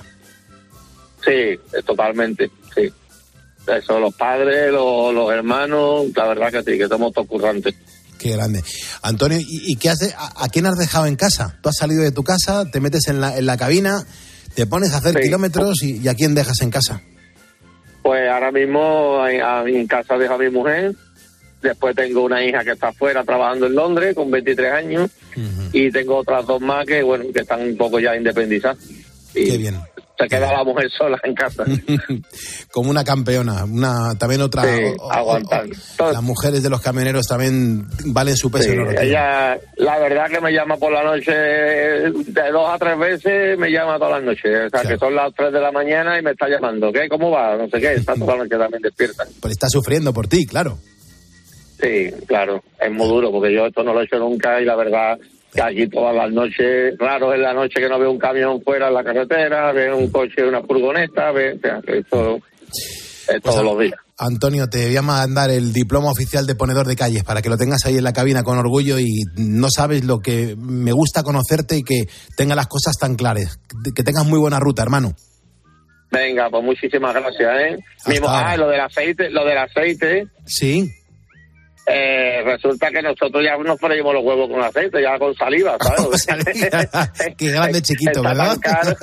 Sí, totalmente, sí. Eso, los padres, los, los hermanos, la verdad que sí, que somos todos currantes. Qué grande. Antonio, ¿y, y qué haces? A, ¿A quién has dejado en casa? Tú has salido de tu casa, te metes en la, en la cabina, te pones a hacer sí. kilómetros y, y ¿a quién dejas en casa? Pues ahora mismo a, a, en casa dejo a mi mujer. Después tengo una hija que está afuera trabajando en Londres con veintitrés años uh-huh. y tengo otras dos más que bueno que están un poco ya independizadas. Y qué bien. Se queda la mujer sola en casa. Como una campeona, una también otra. Sí, o, aguantar. O, o, las mujeres de los camioneros también valen su peso sí, en oro. Ella, la verdad que me llama por la noche, de dos a tres veces me llama todas las noches. O sea, claro. que son las tres de la mañana y me está llamando. ¿Qué? ¿Cómo va? No sé qué. Está toda la noche también despierta. Pues está sufriendo por ti, claro. Sí, claro, es muy duro porque yo esto no lo he hecho nunca y la verdad que aquí todas las noches, raro es la noche que no veo un camión fuera en la carretera, veo un coche, una furgoneta, veo, o sea, esto es pues todos a, los días. Antonio, te voy a mandar el diploma oficial de ponedor de calles para que lo tengas ahí en la cabina con orgullo y no sabes lo que me gusta conocerte y que tengas las cosas tan claras, que tengas muy buena ruta, hermano. Venga, pues muchísimas gracias, ¿eh? Mismo, ah, lo del aceite, lo del aceite. Sí. Eh, resulta que nosotros ya nos freímos los huevos con aceite, ya con saliva, ¿sabes? Con saliva. Qué grande chiquito, ¿verdad?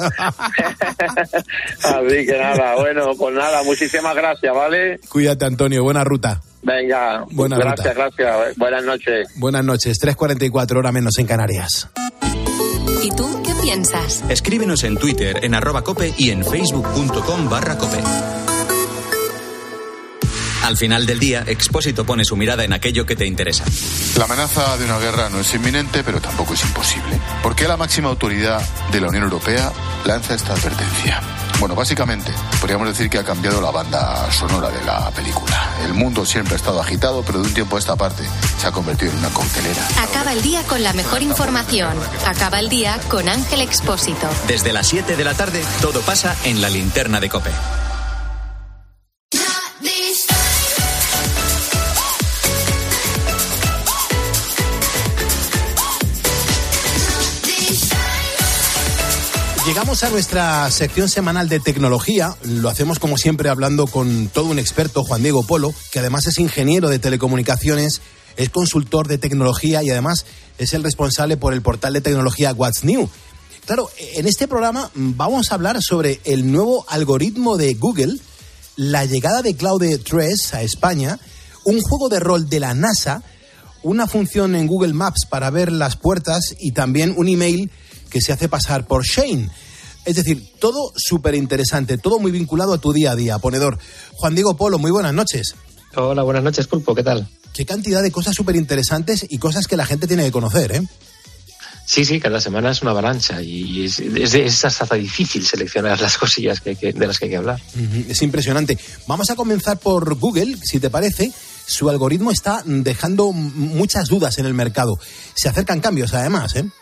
Así que nada, bueno, pues nada, muchísimas gracias, ¿vale? Cuídate, Antonio, buena ruta. Venga, buena gracias, ruta. gracias, buenas noches. Buenas noches, tres cuarenta y cuatro, hora menos en Canarias. ¿Y tú qué piensas? Escríbenos en Twitter, en arroba cope y en facebook.com barra cope. Al final del día, Expósito pone su mirada en aquello que te interesa. La amenaza de una guerra no es inminente, pero tampoco es imposible. ¿Por qué la máxima autoridad de la Unión Europea lanza esta advertencia? Bueno, básicamente, podríamos decir que ha cambiado la banda sonora de la película. El mundo siempre ha estado agitado, pero de un tiempo a esta parte se ha convertido en una coctelera. Acaba el día con la mejor información. Acaba el día con Ángel Expósito. Desde las siete de la tarde, todo pasa en la linterna de COPE. Llegamos a nuestra sección semanal de tecnología. Lo hacemos como siempre hablando con todo un experto, Juan Diego Polo, que además es ingeniero de telecomunicaciones, es consultor de tecnología y además es el responsable por el portal de tecnología What's New. Claro, en este programa vamos a hablar sobre el nuevo algoritmo de Google, la llegada de Claude tres a España, un juego de rol de la NASA, una función en Google Maps para ver las puertas y también un email que se hace pasar por Shane. Es decir, todo súper interesante, todo muy vinculado a tu día a día, ponedor. Juan Diego Polo, muy buenas noches. Hola, buenas noches, Pulpo, ¿qué tal? Qué cantidad de cosas súper interesantes y cosas que la gente tiene que conocer, ¿eh? Sí, sí, cada semana es una avalancha y es, es, es hasta difícil seleccionar las cosillas que, que, de las que hay que hablar. Es impresionante. Vamos a comenzar por Google, si te parece. Su algoritmo está dejando muchas dudas en el mercado. Se acercan cambios, además, ¿eh?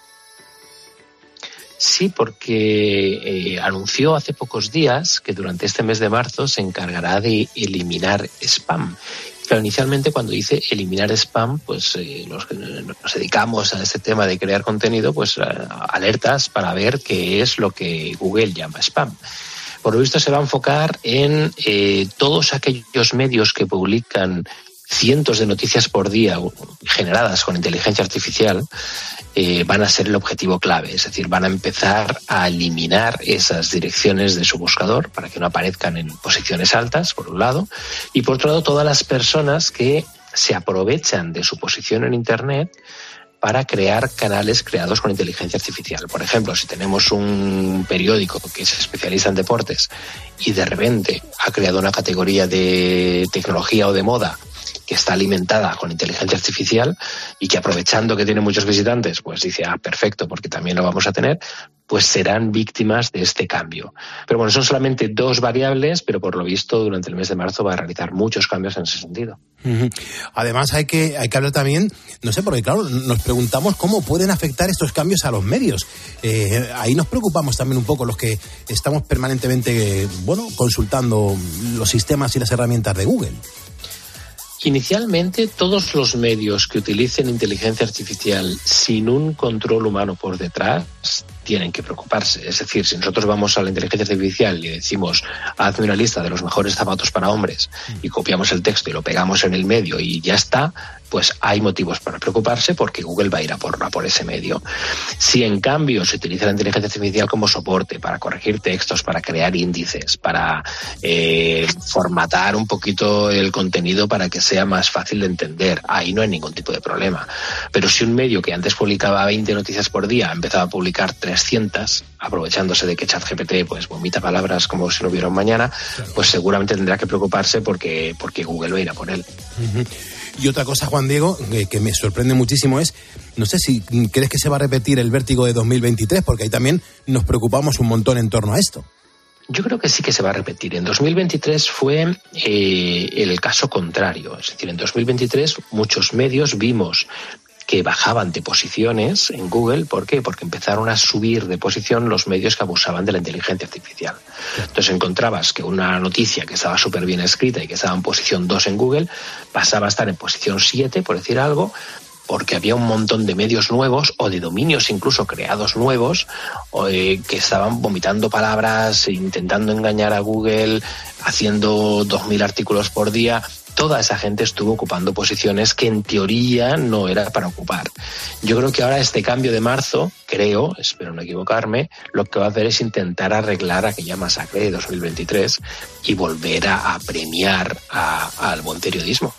Sí, porque eh, anunció hace pocos días que durante este mes de marzo se encargará de eliminar spam. Pero inicialmente cuando dice eliminar spam, pues eh, los que nos dedicamos a este tema de crear contenido, pues eh, alertas para ver qué es lo que Google llama spam. Por lo visto se va a enfocar en eh, todos aquellos medios que publican cientos de noticias por día generadas con inteligencia artificial, eh, van a ser el objetivo clave. Es decir, van a empezar a eliminar esas direcciones de su buscador para que no aparezcan en posiciones altas, por un lado, y por otro lado, todas las personas que se aprovechan de su posición en Internet para crear canales creados con inteligencia artificial. Por ejemplo, si tenemos un periódico que se especializa en deportes y de repente ha creado una categoría de tecnología o de moda que está alimentada con inteligencia artificial y que aprovechando que tiene muchos visitantes, pues dice, ah, perfecto, porque también lo vamos a tener, pues serán víctimas de este cambio. Pero bueno, son solamente dos variables, pero por lo visto durante el mes de marzo va a realizar muchos cambios en ese sentido. Uh-huh. Además hay que, hay que hablar también, no sé, porque claro, nos preguntamos cómo pueden afectar estos cambios a los medios. Eh, ahí nos preocupamos también un poco los que estamos permanentemente, bueno, consultando los sistemas y las herramientas de Google. Inicialmente, todos los medios que utilicen inteligencia artificial sin un control humano por detrás tienen que preocuparse. Es decir, si nosotros vamos a la inteligencia artificial y decimos, hazme una lista de los mejores zapatos para hombres, y copiamos el texto y lo pegamos en el medio y ya está, pues hay motivos para preocuparse porque Google va a ir a por, a por ese medio. Si en cambio se utiliza la inteligencia artificial como soporte para corregir textos, para crear índices, para eh, formatar un poquito el contenido para que sea más fácil de entender, ahí no hay ningún tipo de problema. Pero si un medio que antes publicaba veinte noticias por día ha empezado a publicar trescientas, aprovechándose de que ChatGPT pues vomita palabras como si no hubiera un mañana, pues seguramente tendrá que preocuparse porque, porque Google va a ir a por él. Uh-huh. Y otra cosa, Juan Diego, que, que me sorprende muchísimo es, no sé si crees que se va a repetir el vértigo de dos mil veintitrés, porque ahí también nos preocupamos un montón en torno a esto. Yo creo que sí que se va a repetir. En dos mil veintitrés fue eh, el caso contrario. Es decir, en dos mil veintitrés muchos medios vimos que bajaban de posiciones en Google. ¿Por qué? Porque empezaron a subir de posición los medios que abusaban de la inteligencia artificial. Entonces encontrabas que una noticia que estaba súper bien escrita y que estaba en posición dos en Google pasaba a estar en posición siete, por decir algo, porque había un montón de medios nuevos o de dominios incluso creados nuevos eh, que estaban vomitando palabras, intentando engañar a Google, haciendo dos mil artículos por día. Toda esa gente estuvo ocupando posiciones que en teoría no era para ocupar. Yo creo que ahora este cambio de marzo, creo, espero no equivocarme, lo que va a hacer es intentar arreglar aquella masacre de dos mil veintitrés y volver a, a premiar a, al buen periodismo.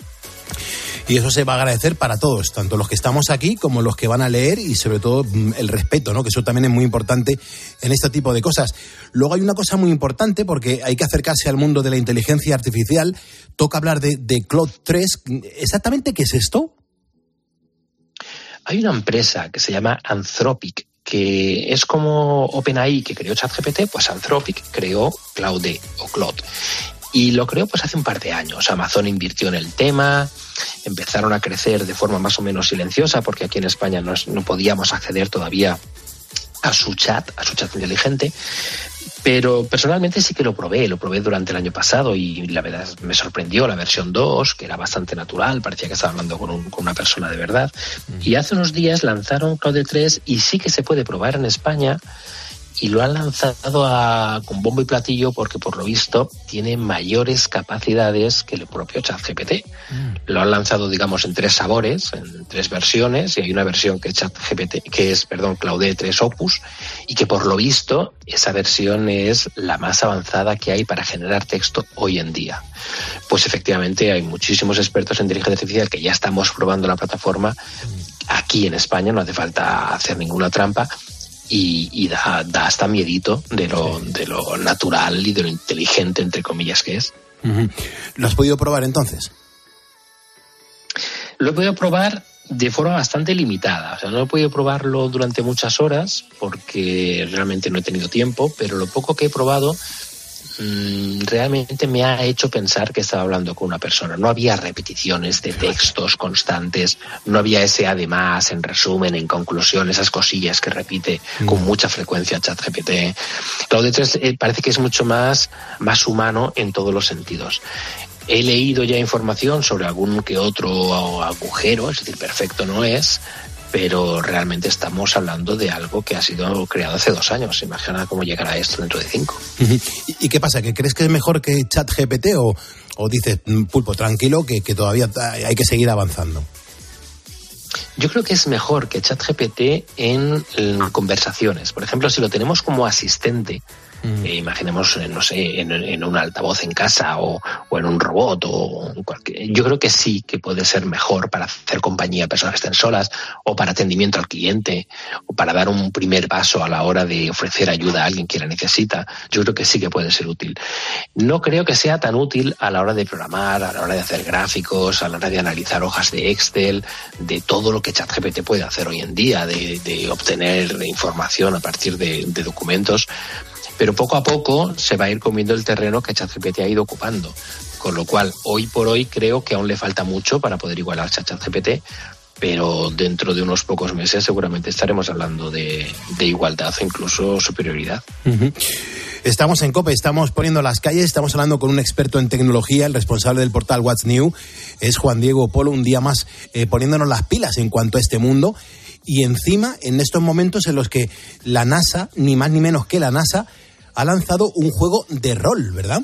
Y eso se va a agradecer para todos, tanto los que estamos aquí como los que van a leer, y sobre todo el respeto, ¿no? Que eso también es muy importante en este tipo de cosas. Luego hay una cosa muy importante, porque hay que acercarse al mundo de la inteligencia artificial. Toca hablar de, de Claude tres. ¿Exactamente qué es esto? Hay una empresa que se llama Anthropic, que es como OpenAI, que creó ChatGPT, pues Anthropic creó Claude o Claude. Y lo creó pues hace un par de años. Amazon invirtió en el tema, empezaron a crecer de forma más o menos silenciosa, porque aquí en España no, no podíamos acceder todavía a su chat, a su chat inteligente. Pero personalmente sí que lo probé, lo probé durante el año pasado y la verdad me sorprendió la versión dos, que era bastante natural, parecía que estaba hablando con, un, con una persona de verdad. Mm. Y hace unos días lanzaron Claude tres y sí que se puede probar en España. Y lo han lanzado a, con bombo y platillo porque, por lo visto, tiene mayores capacidades que el propio ChatGPT. Mm. Lo han lanzado, digamos, en tres sabores, en tres versiones, y hay una versión que es ChatGPT, que es, perdón, Claude tres Opus, y que, por lo visto, esa versión es la más avanzada que hay para generar texto hoy en día. Pues, efectivamente, hay muchísimos expertos en inteligencia artificial que ya estamos probando la plataforma aquí en España, no hace falta hacer ninguna trampa. Y, y da, da hasta miedito de lo, de lo natural y de lo inteligente, entre comillas, que es. Uh-huh. ¿Lo has podido probar entonces? Lo he podido probar de forma bastante limitada. O sea, no he podido probarlo durante muchas horas porque realmente no he tenido tiempo, pero lo poco que he probado mmm, realmente me ha hecho pensar que estaba hablando con una persona. No había repeticiones de textos constantes, no había ese además, en resumen, en conclusión, esas cosillas que repite mm. con mucha frecuencia ChatGPT. Claude tres eh, parece que es mucho más, más humano en todos los sentidos. He leído ya información sobre algún que otro agujero, es decir, perfecto no es, pero realmente estamos hablando de algo que ha sido creado hace dos años. Imagina cómo llegará esto dentro de cinco. ¿Y qué pasa? ¿Que crees que es mejor que ChatGPT o, o dices, Pulpo, tranquilo, que, que todavía hay que seguir avanzando? Yo creo que es mejor que ChatGPT en, en conversaciones. Por ejemplo, si lo tenemos como asistente, Mm. Eh, imaginemos, no sé, en, en un altavoz en casa o, o en un robot o cualquier. Yo creo que sí que puede ser mejor para hacer compañía a personas que estén solas o para atendimiento al cliente o para dar un primer paso a la hora de ofrecer ayuda a alguien que la necesita. Yo creo que sí que puede ser útil. No creo que sea tan útil a la hora de programar, a la hora de hacer gráficos, a la hora de analizar hojas de Excel, de todo lo que ChatGPT puede hacer hoy en día, de, de obtener información a partir de, de documentos. Pero poco a poco se va a ir comiendo el terreno que ChatGPT ha ido ocupando. Con lo cual, hoy por hoy creo que aún le falta mucho para poder igualarse a ChatGPT, pero dentro de unos pocos meses seguramente estaremos hablando de, de igualdad o incluso superioridad. Uh-huh. Estamos en COPE, estamos poniendo las calles, estamos hablando con un experto en tecnología, el responsable del portal What's New, es Juan Diego Polo, un día más eh, poniéndonos las pilas en cuanto a este mundo. Y encima, en estos momentos en los que la NASA, ni más ni menos que la NASA, ha lanzado un juego de rol, ¿verdad?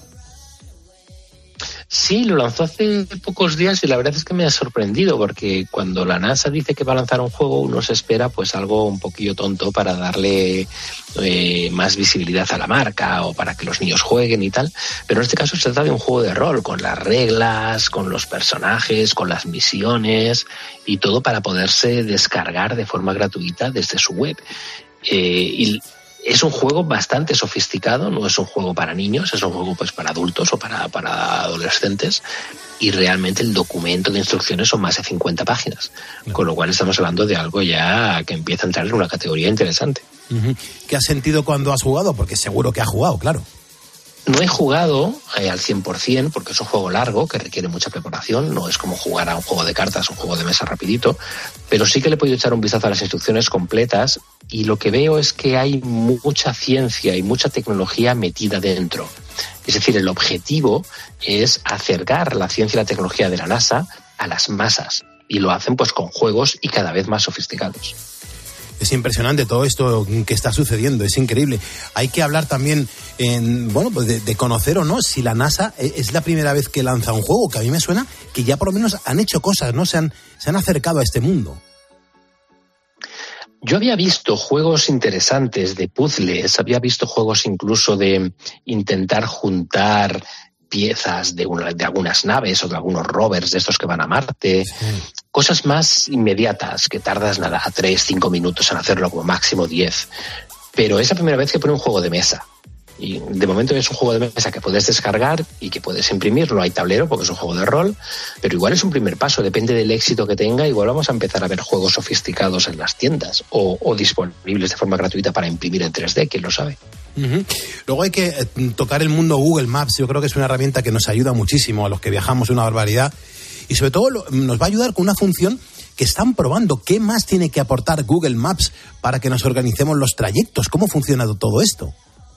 Sí, lo lanzó hace pocos días y la verdad es que me ha sorprendido porque cuando la NASA dice que va a lanzar un juego uno se espera pues algo un poquillo tonto para darle eh, más visibilidad a la marca o para que los niños jueguen y tal, pero en este caso se trata de un juego de rol con las reglas, con los personajes, con las misiones y todo para poderse descargar de forma gratuita desde su web. Eh, y Es un juego bastante sofisticado, no es un juego para niños, es un juego pues para adultos o para, para adolescentes y realmente el documento de instrucciones son más de cincuenta páginas, no. Con lo cual estamos hablando de algo ya que empieza a entrar en una categoría interesante. Uh-huh. ¿Qué has sentido cuando has jugado? Porque seguro que has jugado, claro. No he jugado eh, al cien por ciento porque es un juego largo que requiere mucha preparación, no es como jugar a un juego de cartas, un juego de mesa rapidito, pero sí que le he podido echar un vistazo a las instrucciones completas y lo que veo es que hay mucha ciencia y mucha tecnología metida dentro. Es decir, el objetivo es acercar la ciencia y la tecnología de la NASA a las masas y lo hacen pues con juegos y cada vez más sofisticados. Es impresionante todo esto que está sucediendo, es increíble. Hay que hablar también, en, bueno, pues de, de conocer o no si la NASA es la primera vez que lanza un juego, que a mí me suena que ya por lo menos han hecho cosas, ¿no? Se han, se han acercado a este mundo. Yo había visto juegos interesantes de puzzles, había visto juegos incluso de intentar juntar piezas de, una, de algunas naves o de algunos rovers de estos que van a Marte, sí. Cosas más inmediatas que tardas nada, tres, cinco minutos en hacerlo, como máximo diez. Pero es la primera vez que pone un juego de mesa. Y de momento es un juego de mesa que puedes descargar y que puedes imprimir, no hay tablero porque es un juego de rol, pero igual es un primer paso, depende del éxito que tenga, igual vamos a empezar a ver juegos sofisticados en las tiendas o, o disponibles de forma gratuita para imprimir en tres D, quién lo sabe. Uh-huh. Luego hay que eh, tocar el mundo Google Maps, yo creo que es una herramienta que nos ayuda muchísimo a los que viajamos una barbaridad y sobre todo lo, nos va a ayudar con una función que están probando. ¿Qué más tiene que aportar Google Maps para que nos organicemos los trayectos? ¿Cómo funciona todo esto?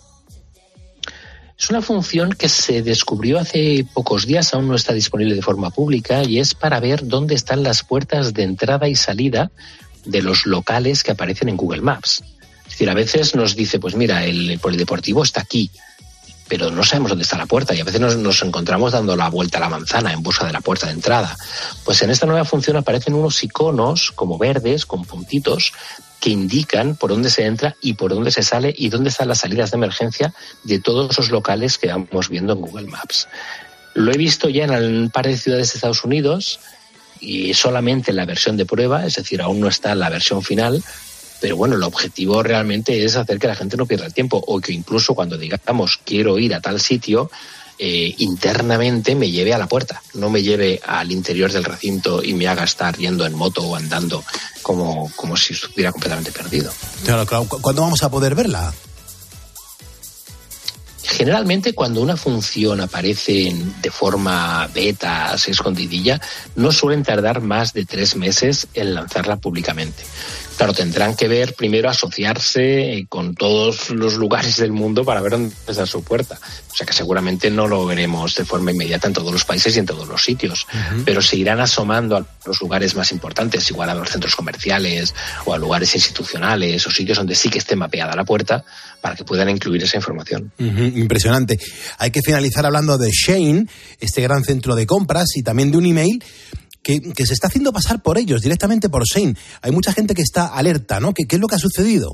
Es una función que se descubrió hace pocos días, aún no está disponible de forma pública, y es para ver dónde están las puertas de entrada y salida de los locales que aparecen en Google Maps. Es decir, a veces nos dice, pues mira, el polideportivo está aquí, pero no sabemos dónde está la puerta y a veces nos, nos encontramos dando la vuelta a la manzana en busca de la puerta de entrada. Pues en esta nueva función aparecen unos iconos como verdes con puntitos que indican por dónde se entra y por dónde se sale y dónde están las salidas de emergencia de todos esos locales que vamos viendo en Google Maps. Lo he visto ya en un par de ciudades de Estados Unidos y solamente en la versión de prueba, es decir, aún no está en la versión final, pero bueno, el objetivo realmente es hacer que la gente no pierda el tiempo o que incluso cuando digamos quiero ir a tal sitio, eh, internamente me lleve a la puerta, no me lleve al interior del recinto y me haga estar yendo en moto o andando como, como si estuviera completamente perdido. Claro, claro. ¿Cuándo vamos a poder verla? Generalmente cuando una función aparece de forma beta, así escondidilla, no suelen tardar más de tres meses en lanzarla públicamente. Claro, tendrán que ver primero asociarse con todos los lugares del mundo para ver dónde está su puerta. O sea que seguramente no lo veremos de forma inmediata en todos los países y en todos los sitios. Uh-huh. Pero se irán asomando a los lugares más importantes, igual a los centros comerciales o a lugares institucionales o sitios donde sí que esté mapeada la puerta para que puedan incluir esa información. Uh-huh. Impresionante. Hay que finalizar hablando de Shein, este gran centro de compras, y también de un email Que, que se está haciendo pasar por ellos, directamente por Shein. Hay mucha gente que está alerta, ¿no? ¿Qué, qué es lo que ha sucedido?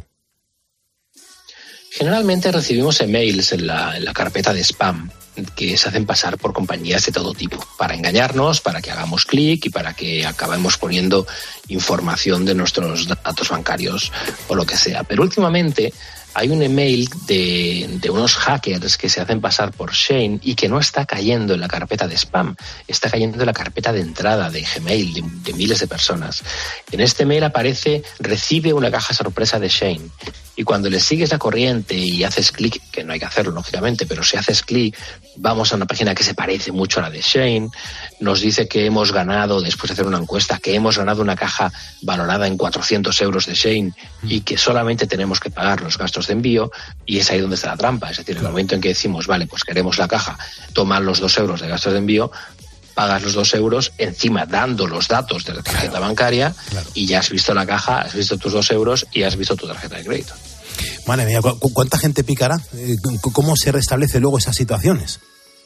Generalmente recibimos emails en la, en la carpeta de spam que se hacen pasar por compañías de todo tipo, para engañarnos, para que hagamos clic y para que acabemos poniendo información de nuestros datos bancarios o lo que sea. Pero últimamente hay un email de, de unos hackers que se hacen pasar por Shein y que no está cayendo en la carpeta de spam, está cayendo en la carpeta de entrada de Gmail de, de miles de personas. En este mail aparece: recibe una caja sorpresa de Shein. Y cuando le sigues la corriente y haces clic, que no hay que hacerlo lógicamente, pero si haces clic, vamos a una página que se parece mucho a la de Shein, nos dice que hemos ganado, después de hacer una encuesta, que hemos ganado una caja valorada en cuatrocientos euros de Shein y que solamente tenemos que pagar los gastos de envío, y es ahí donde está la trampa. Es decir, en el momento en que decimos, vale, pues queremos la caja, toma los dos euros de gastos de envío, pagas los dos euros, encima dando los datos de la tarjeta claro, bancaria, claro. y ya has visto la caja, has visto tus dos euros y has visto tu tarjeta de crédito. Madre mía, ¿cu- ¿cuánta gente picará? ¿Cómo se restablece luego esas situaciones?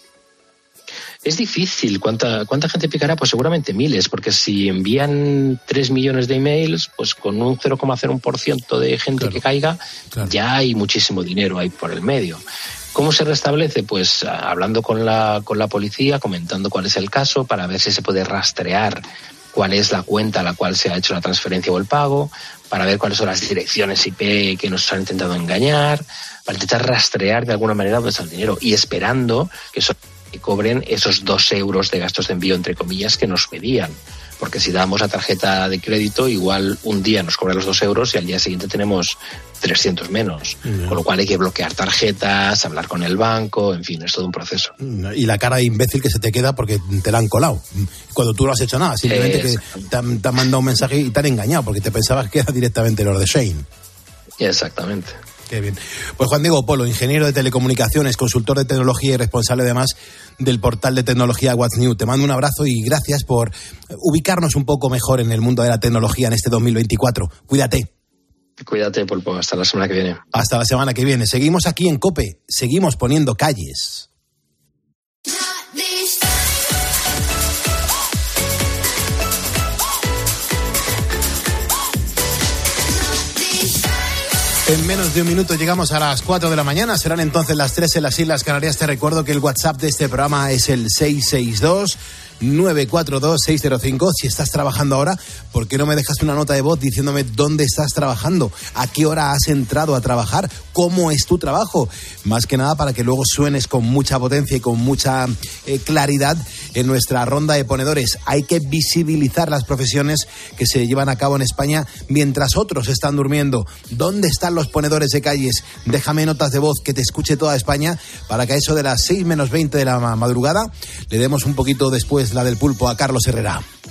Es difícil. ¿Cuánta, cuánta gente picará? Pues seguramente miles, porque si envían tres millones de emails, pues con un cero coma cero uno por ciento de gente claro, que caiga, claro. ya hay muchísimo dinero ahí por el medio. ¿Cómo se restablece? Pues hablando con la, con la policía, comentando cuál es el caso, para ver si se puede rastrear cuál es la cuenta a la cual se ha hecho la transferencia o el pago, para ver cuáles son las direcciones I P que nos han intentado engañar, para intentar rastrear de alguna manera dónde está el dinero, y esperando que, so- que cobren esos dos euros de gastos de envío, entre comillas, que nos pedían. Porque si damos la tarjeta de crédito, igual un día nos cobran los dos euros y al día siguiente tenemos trescientos menos. Uh-huh. Con lo cual hay que bloquear tarjetas, hablar con el banco, en fin, es todo un proceso. Y la cara de imbécil que se te queda porque te la han colado. Cuando tú no has hecho nada, simplemente que te han, te han mandado un mensaje y te han engañado porque te pensabas que era directamente los de Shein. Exactamente. Qué bien. Pues Juan Diego Polo, ingeniero de telecomunicaciones, consultor de tecnología y responsable además del portal de tecnología What's New. Te mando un abrazo y gracias por ubicarnos un poco mejor en el mundo de la tecnología en este dos mil veinticuatro. Cuídate. Cuídate, Pulpo. Hasta la semana que viene. Hasta la semana que viene. Seguimos aquí en COPE. Seguimos poniendo calles. En menos de un minuto llegamos a las cuatro de la mañana, serán entonces las tres en las Islas Canarias. Te recuerdo que el WhatsApp de este programa es el seis seis dos, nueve cuatro dos, seis cero cinco. Si estás trabajando ahora, ¿por qué no me dejas una nota de voz diciéndome dónde estás trabajando? ¿A qué hora has entrado a trabajar? ¿Cómo es tu trabajo? Más que nada para que luego suenes con mucha potencia y con mucha eh, claridad en nuestra ronda de ponedores. Hay que visibilizar las profesiones que se llevan a cabo en España mientras otros están durmiendo. ¿Dónde están los ponedores de calles? Déjame notas de voz que te escuche toda España para que a eso de las seis menos veinte de la madrugada le demos un poquito después la del pulpo a Carlos Herrera.